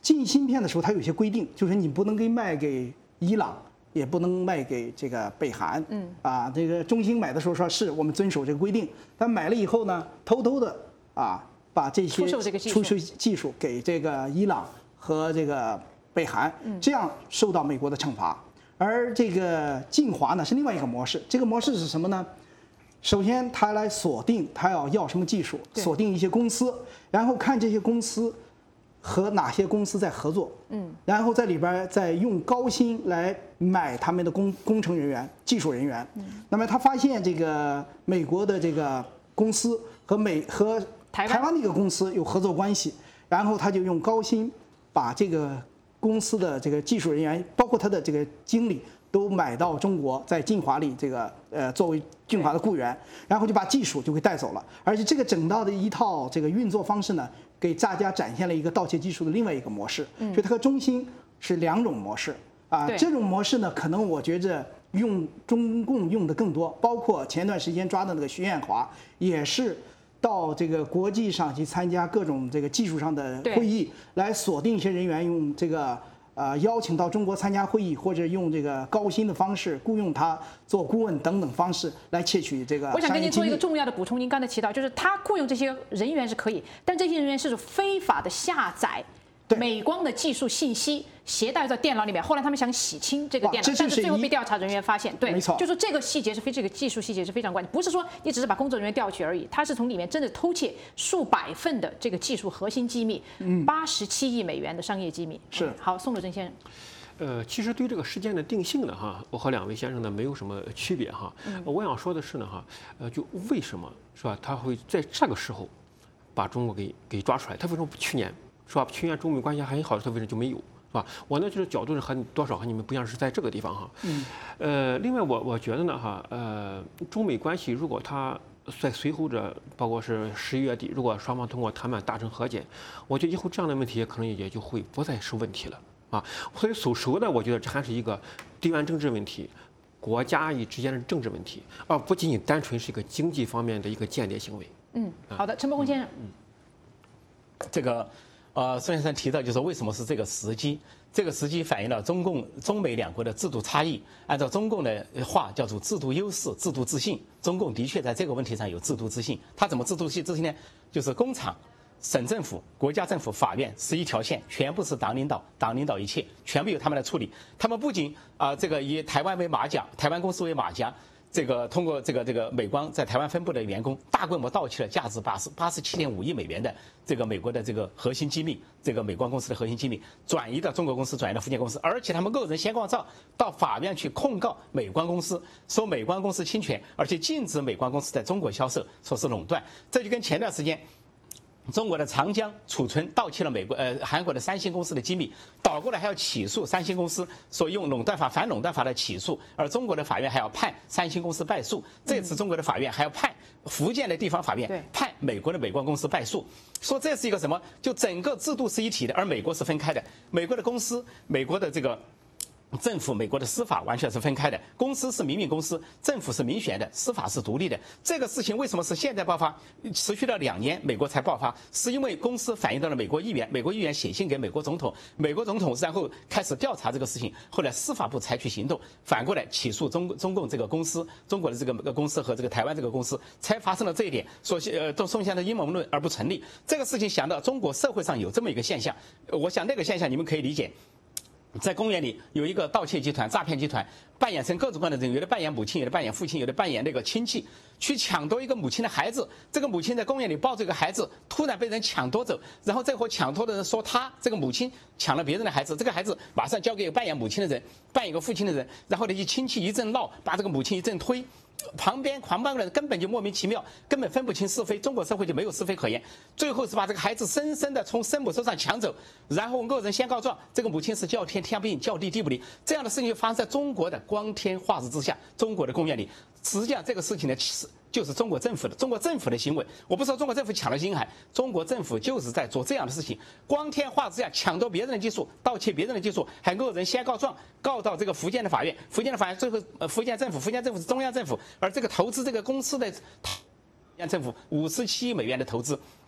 进芯片的时候，它有些规定，就是你不能卖给伊朗，也不能卖给这个北韩。这个中兴买的时候说是我们遵守这个规定，但买了以后呢，偷偷的把这些出售技术给这个伊朗和这个北韩，这样受到美国的惩罚。而这个晋华呢是另外一个模式，这个模式是什么呢？首先，他来锁定他要什么技术，锁定一些公司，然后看这些公司和哪些公司在合作，然后在里边再用高薪来买他们的工程人员、技术人员。那么他发现这个美国的这个公司和台湾的一个公司有合作关系，然后他就用高薪把这个公司的这个技术人员，包括他的这个经理，都买到中国，在晋华里这个作为晋华的雇员，然后就把技术就给带走了。而且这个整套的一套这个运作方式呢，给大家展现了一个盗窃技术的另外一个模式，就它和中兴是两种模式这种模式呢，可能我觉着中共用的更多，包括前段时间抓的那个徐艳华，也是到这个国际上去参加各种这个技术上的会议，来锁定一些人员，用这个邀请到中国参加会议，或者用这个高薪的方式雇佣他做顾问等等方式来窃取这个。 我想跟您做一个重要的补充，您刚才提到，就是他雇佣这些人员是可以，但这些人员是非法的下载美光的技术信息，携带在电脑里面。后来他们想洗清这个电脑，但是最后被调查人员发现，对， 没错， 就说这个细节这个技术细节是非常关键，不是说你只是把工作人员调取而已，他是从里面真的偷窃数百份的这个技术核心机密，87亿美元的商业机密。 是好，宋鲁珍先生。 其实对这个事件的定性呢，我和两位先生呢没有什么区别我想说的是呢，就为什么是吧？他会在这个时候把中国给抓出来？他为什么不去年是吧？去年中美关系还很好，他为什么就没有？是吧？我呢就是角度是多少和你们不一样，是在这个地方另外我觉得呢中美关系如果它在随后着，包括是11月底，如果双方通过谈判达成和解，我觉得以后这样的问题可能也就会不再是问题了所以首呢，我觉得这还是一个地缘政治问题，国家之间的政治问题，而不仅仅单纯是一个经济方面的一个间谍行为。 好的，陈伯公先生。 这个孙先生提到，就是为什么是这个时机？这个时机反映了中美两国的制度差异。按照中共的话，叫做制度优势、制度自信。中共的确在这个问题上有制度自信。它怎么制度自信呢？就是工厂、省政府、国家政府、法院11条线，全部是党领导一切，全部由他们来处理。他们不仅这个以台湾为马甲，台湾公司为马甲。这个通过这个美光在台湾分部的员工大规模盗窃了价值87.5亿美元的这个美国的这个核心机密，这个美光公司的核心机密转移到中国公司，转移到福建公司，而且他们恶人先告状，到法院去控告美光公司，说美光公司侵权，而且禁止美光公司在中国销售，说是垄断。这就跟前段时间中国的长江储存盗窃了韩国的三星公司的机密，倒过来还要起诉三星公司，说用垄断法、反垄断法来起诉，而中国的法院还要判三星公司败诉。这次中国的法院还要判福建的地方法院判美国的美光公司败诉，说这是一个什么？就整个制度是一体的，而美国是分开的。美国的公司，美国的这个政府，美国的司法完全是分开的，公司是民营公司，政府是民选的，司法是独立的。这个事情为什么是现在爆发，持续了2年，美国才爆发？是因为公司反映到了美国议员，美国议员写信给美国总统，美国总统然后开始调查这个事情，后来司法部采取行动，反过来起诉中共这个公司，中国的这个公司和这个台湾这个公司，才发生了这一点，说都宋先生的阴谋论而不成立。这个事情想到中国社会上有这么一个现象，我想那个现象你们可以理解。在公园里有一个盗窃集团、诈骗集团，扮演成各种各样的人，有的扮演母亲，有的扮演父亲，有的扮演那个亲戚，去抢夺一个母亲的孩子。这个母亲在公园里抱着一个孩子，突然被人抢夺走，然后这伙抢夺的人说他这个母亲抢了别人的孩子，这个孩子马上交给一个扮演母亲的人，扮演一个父亲的人，然后呢，亲戚一阵闹，把这个母亲一阵推。旁边的人根本就莫名其妙，根本分不清是非，中国社会就没有是非可言。最后是把这个孩子深深的从生母手上抢走，然后恶人先告状，这个母亲是叫天天不应，叫地地不灵。这样的事情就发生在中国的光天化日之下，中国的公园里。实际上这个事情呢，就是中国政府的行为。我不说中国政府抢了金海，中国政府就是在做这样的事情，光天化日之下抢夺别人的技术，盗窃别人的技术，还恶人先告状，告到这个福建的法院，福建的法院最后福建政府是中央政府，而这个投资这个公司的政府57亿美元的投资。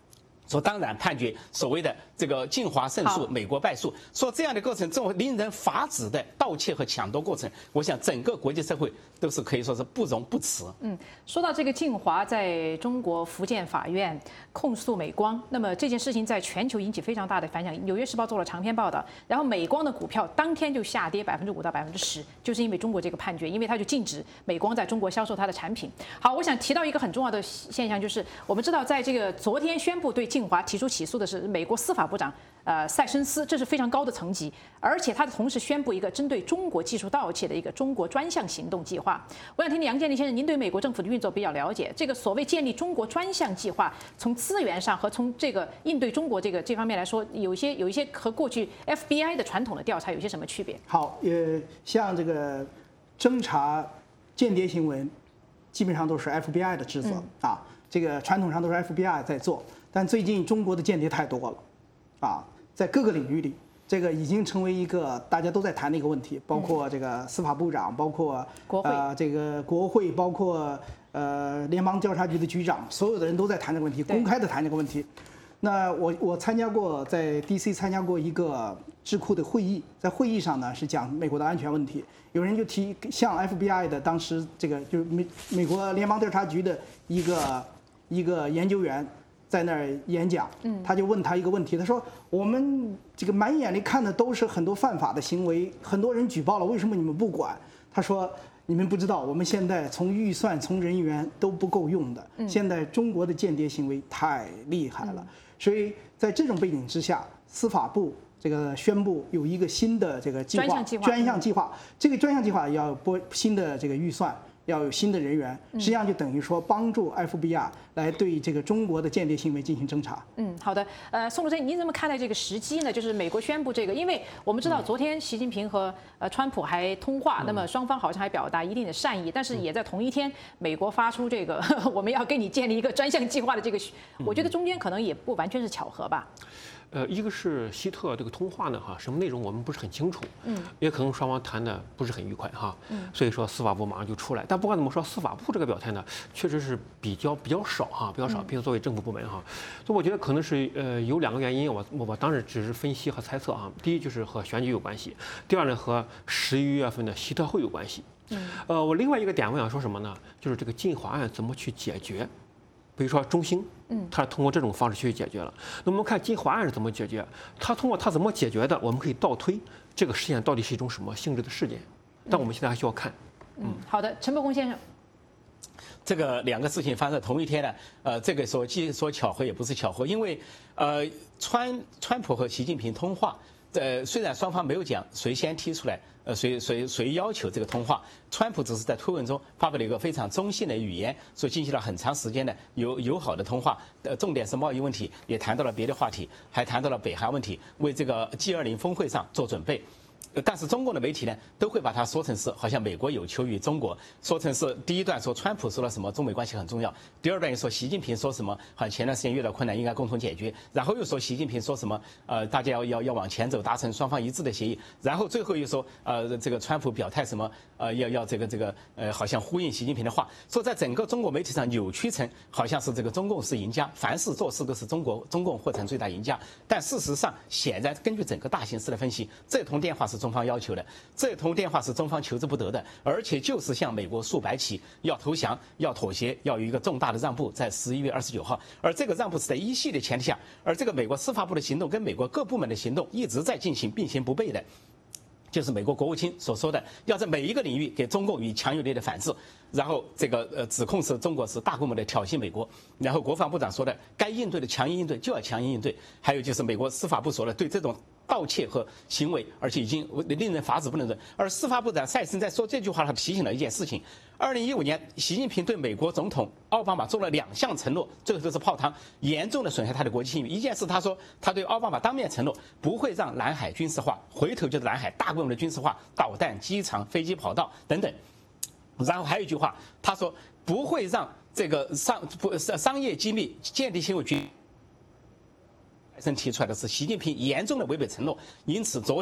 说当然判决所谓的这个晋华胜诉，美国败诉，说这样的过程，这种令人发指的盗窃和抢夺过程，我想整个国际社会都是可以说是不容不齿。 说到这个晋华在中国福建法院控诉美光，那么这件事情在全球引起非常大的反响，《纽约时报》做了长篇报道，然后美光的股票当天就下跌5%到10%，就是因为中国这个判决，因为它就禁止美光在中国销售它的产品。好，我想提到一个很重要的现象，就是我们知道在这个昨天宣布对晋华提出起诉的是美国司法部长塞申斯，这是非常高的层级，而且他同时宣布一个针对中国技术盗窃的一个中国专项行动计划。我想听听杨建立先生，您对美国政府的运作比较了解，这个所谓建立中国专项计划，从资源上和从这个应对中国这方面来说，有一些和过去 FBI 的传统的调查有些什么区别？ 好，像这个侦查间谍行为，基本上都是 FBI 的职责啊，这个传统上都是 FBI 在做。但最近中国的间谍太多了，啊，在各个领域里，这个已经成为一个大家都在谈的一个问题，包括这个司法部长，包括这个国会，包括联邦调查局的局长，所有的人都在谈这个问题，公开的谈这个问题。那我参加过在 DC 参加过一个智库的会议，在会议上呢是讲美国的安全问题，有人就向 FBI 的当时这个就是美国联邦调查局的一个研究员。在那儿演讲，他就问他一个问题，他说：“我们这个满眼里看的都是很多犯法的行为，很多人举报了，为什么你们不管？”他说：“你们不知道，我们现在从预算、从人员都不够用的。现在中国的间谍行为太厉害了，所以在这种背景之下，司法部这个宣布有一个新的这个计划，专项计划。这个专项计划要拨新的这个预算。”要有新的人员，实际上就等于说帮助 FBI 来对这个中国的间谍行为进行侦查。 好的。宋主任，您怎么看待这个时机呢？就是美国宣布这个，因为我们知道昨天习近平和川普还通话，那么双方好像还表达一定的善意，但是也在同一天，美国发出这个我们要给你建立一个专项计划的这个，我觉得中间可能也不完全是巧合吧。 一个是希特这个通话呢，什么内容我们不是很清楚，也可能双方谈的不是很愉快哈，所以说司法部马上就出来。但不管怎么说，司法部这个表态呢，确实是比较少哈，比较少。毕竟作为政府部门哈，所以我觉得可能是有2个原因，我当然只是分析和猜测啊。第一就是和选举有关系，第二呢和11月份的希特会有关系。我另外一个点我想说什么呢？就是这个晋华案怎么去解决？比如说中兴，他是通过这种方式去解决了。那我们看晋华案是怎么解决？他通过他怎么解决的，我们可以倒推这个事件到底是一种什么性质的事件。但我们现在还需要看。 好的，陈伯公先生。 这个2个事情发生在同一天呢，这个既说巧合也不是巧合，因为川普和习近平通话。虽然双方没有讲谁先提出来，谁要求这个通话，川普只是在推文中发表了一个非常中性的语言，说进行了很长时间的友好的通话，重点是贸易问题，也谈到了别的话题，还谈到了北韩问题，为这个 G20 峰会上做准备。但是中共的媒体呢，都会把它说成是好像美国有求于中国，说成是第一段说川普说了什么中美关系很重要，第二段又说习近平说什么好像前段时间遇到困难应该共同解决，然后又说习近平说什么大家要往前走，达成双方一致的协议，然后最后又说这个川普表态什么要这个好像呼应习近平的话，说在整个中国媒体上扭曲成好像是这个中共是赢家，凡事做事都是中共获成最大赢家，但事实上显然根据整个大形势的分析，这通电话是中方要求的，这通电话是中方求之不得的，而且就是向美国竖白旗，要投降，要妥协，要有一个重大的让步，在11月29号，而这个让步是在一系列前提下，而这个美国司法部的行动跟美国各部门的行动一直在进行，并行不悖的。就是美国国务卿所说的，要在每一个领域给中共以强有力的反制，然后这个指控是中国是大规模的挑衅美国，然后国防部长说的，该应对的强硬应对就要强硬应对，还有就是美国司法部说的，对这种盗窃和行为，而且已经令人发指不能忍。而司法部长塞森在说这句话，他提醒了一件事情：2015年，习近平对美国总统奥巴马做了2项承诺，最后都是泡汤，严重的损害他的国际信誉。一件事，他说他对奥巴马当面承诺不会让南海军事化，回头就是南海大规模的军事化，导弹、机场、飞机跑道等等。然后还有一句话，他说不会让这个商业机密、间谍行为提出来的是习近平严重的违背承诺，因此昨天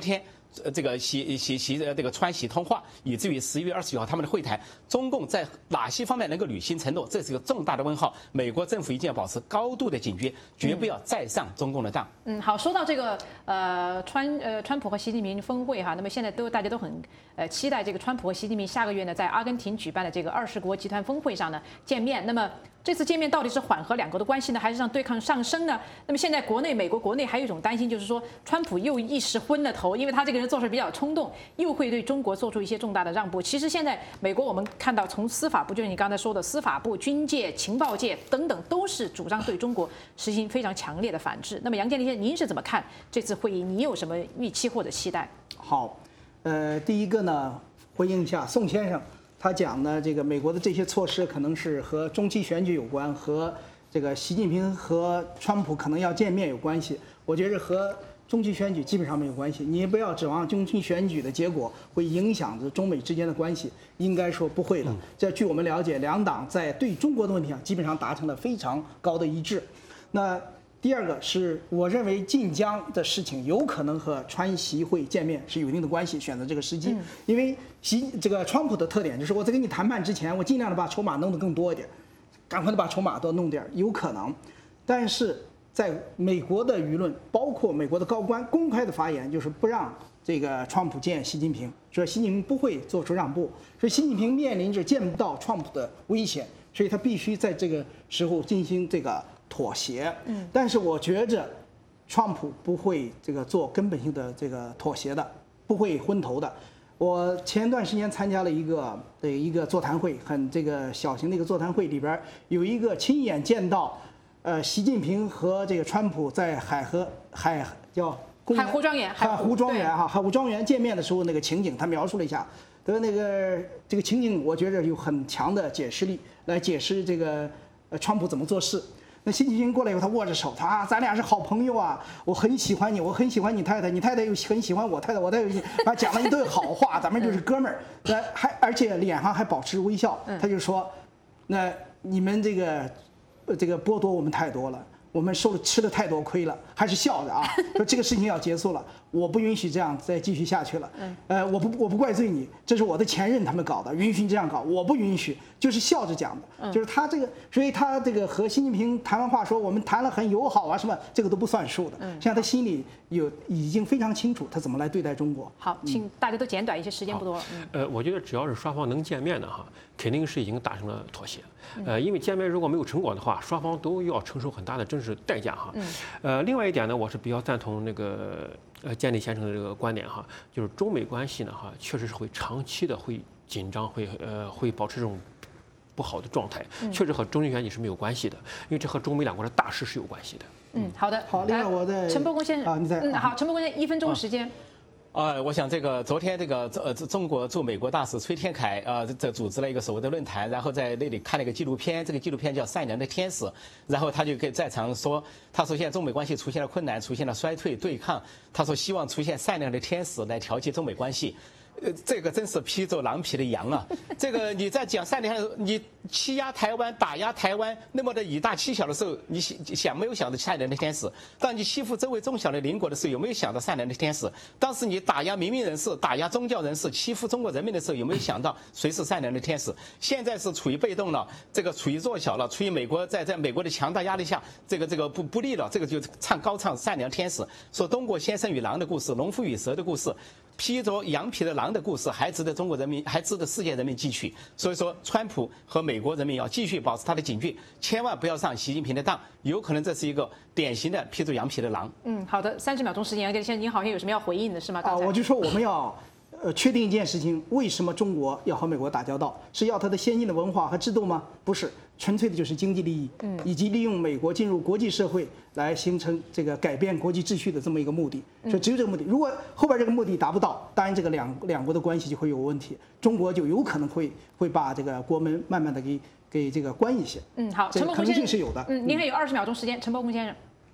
这个这个川习通话，以至于11月29号他们的会谈，中共在哪些方面能够履行承诺，这是个重大的问号。美国政府一定要保持高度的警觉，绝不要再上中共的当。 好，说到这个川普和习近平峰会哈，那么现在大家都很期待这个川普和习近平下个月呢在阿根廷举办的这个20国集团峰会上呢见面。那么这次见面到底是缓和两国的关系呢，还是让对抗上升呢？那么现在美国国内还有一种担心，就是说川普又一时昏了头，因为他这个人做事比较冲动，又会对中国做出一些重大的让步。其实现在美国我们看到，从司法部，就是你刚才说的司法部、军界、情报界等等，都是主张对中国实行非常强烈的反制。那么杨建立先生，您是怎么看这次会议？你有什么预期或者期待？ 好，第一个呢，回应一下宋先生。他讲呢，这个美国的这些措施可能是和中期选举有关，和这个习近平和川普可能要见面有关系。我觉得和中期选举基本上没有关系。你也不要指望中期选举的结果会影响着中美之间的关系，应该说不会的。这据我们了解，两党在对中国的问题上基本上达成了非常高的一致。那第二个是，我认为晋江的事情有可能和川习会见面是有一定的关系，选择这个时机，因为这个川普的特点就是我在跟你谈判之前，我尽量的把筹码弄得更多一点，赶快的把筹码多弄点，有可能。但是在美国的舆论，包括美国的高官公开的发言，就是不让这个川普见习近平，说习近平不会做出让步，所以习近平面临着见不到川普的危险，所以他必须在这个时候进行这个妥协。但是我觉着，川普不会这个做根本性的这个妥协的，不会昏头的。我前段时间参加了一个座谈会，很这个小型的一个座谈会，里边有一个亲眼见到，习近平和这个川普在海湖庄园见面的时候那个情景，他描述了一下。这个情景，我觉着有很强的解释力，来解释这个川普怎么做事。那习近平过来以后，他握着手，他咱俩是好朋友啊，我很喜欢你，我很喜欢你太太，你太太又很喜欢我太太，我太太讲了一堆好话，咱们就是哥们儿，而且脸上还保持微笑。他就说，那你们这个剥夺我们太多了，我们吃了太多亏了，还是笑着啊，说这个事情要结束了，我不允许这样再继续下去了。我不怪罪你，这是我的前任他们搞的，允许你这样搞，我不允许，就是笑着讲的。就是他这个，所以他这个和习近平谈完话说我们谈了很友好啊什么，这个都不算数的。现在他心里已经非常清楚他怎么来对待中国。 好，请大家都简短一些，时间不多。 我觉得只要是双方能见面的哈，肯定是已经达成了妥协。因为见面如果没有成果的话，双方都要承受很大的政治代价哈。另外一点呢，我是比较赞同那个建立先生的这个观点哈，就是中美关系呢哈，确实是会长期的会紧张，会保持这种不好的状态，确实和中期选举是没有关系的，因为这和中美两国的大势是有关系的。 好的。 好，另外我在陈伯公先生， 你在好，陈伯公先生1分钟时间。 我想昨天这个中国驻美国大使崔天凯这组织了一个所谓的论坛，然后在那里看了一个纪录片，这个纪录片叫《善良的天使》，然后他就给在场说，他说现在中美关系出现了困难，出现了衰退对抗，他说希望出现善良的天使来调节中美关系。这个真是披着狼皮的羊啊！这个你在讲善良，你欺压台湾、打压台湾，那么的以大欺小的时候，你没有想到善良的天使？当你欺负周围中小的邻国的时候，有没有想到善良的天使？当时你打压民命人士、打压宗教人士、欺负中国人民的时候，有没有想到谁是善良的天使？现在是处于被动了，这个处于弱小了，处于美国在美国的强大压力下，这个不利了，这个就高唱善良天使，说东郭先生与狼的故事，农夫与蛇的故事。披着羊皮的狼的故事还值得中国人民，还值得世界人民记取。所以说，川普和美国人民要继续保持他的警觉，千万不要上习近平的当，有可能这是一个典型的披着羊皮的狼。 好的，30秒钟时间，杨建立先生，您好像有什么要回应的是吗？ 我就说我们要确定一件事情，为什么中国要和美国打交道？是要它的先进的文化和制度吗？不是，纯粹的就是经济利益，以及利用美国进入国际社会来形成这个改变国际秩序的这么一个目的。所以只有这个目的。如果后边这个目的达不到，当然这个两国的关系就会有问题，中国就有可能会把这个国门慢慢的给这个关一些。 好，陈伯公先生可能性是有的。 您还有20秒钟时间，陈伯公先生。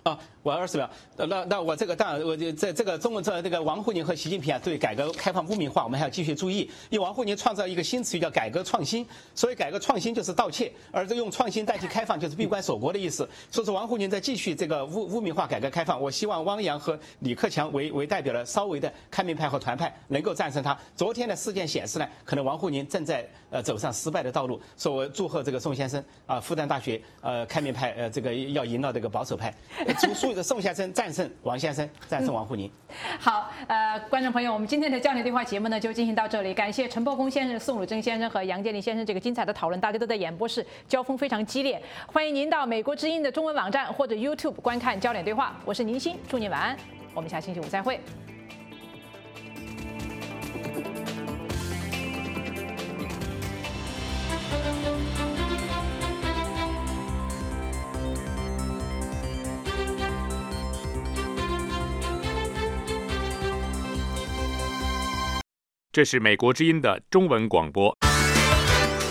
我20秒。那我这个当然，我这个中文这个王沪宁和习近平啊，对改革开放污名化，我们还要继续注意。因为王沪宁创造一个新词语叫改革创新，所以改革创新就是盗窃，而这用创新代替开放就是闭关锁国的意思。所以说王沪宁在继续这个污名化改革开放，我希望汪洋和李克强为代表的稍微的开明派和团派能够战胜他。昨天的事件显示呢，可能王沪宁正在走上失败的道路。所以我祝贺这个宋先生复旦大学开明派这个要赢到这个保守派。祝贺宋先生战胜王先生，战胜王沪宁。 好，观众朋友，我们今天的焦点对话节目呢就进行到这里，感谢陈伯公先生、宋汝珍先生和杨建立先生这个精彩的讨论，大家都在演播室，交锋非常激烈。欢迎您到美国之音的中文网站或者 YouTube 观看焦点对话，我是宁鑫，祝您晚安，我们下星期五再会。 这是美国之音的中文广播。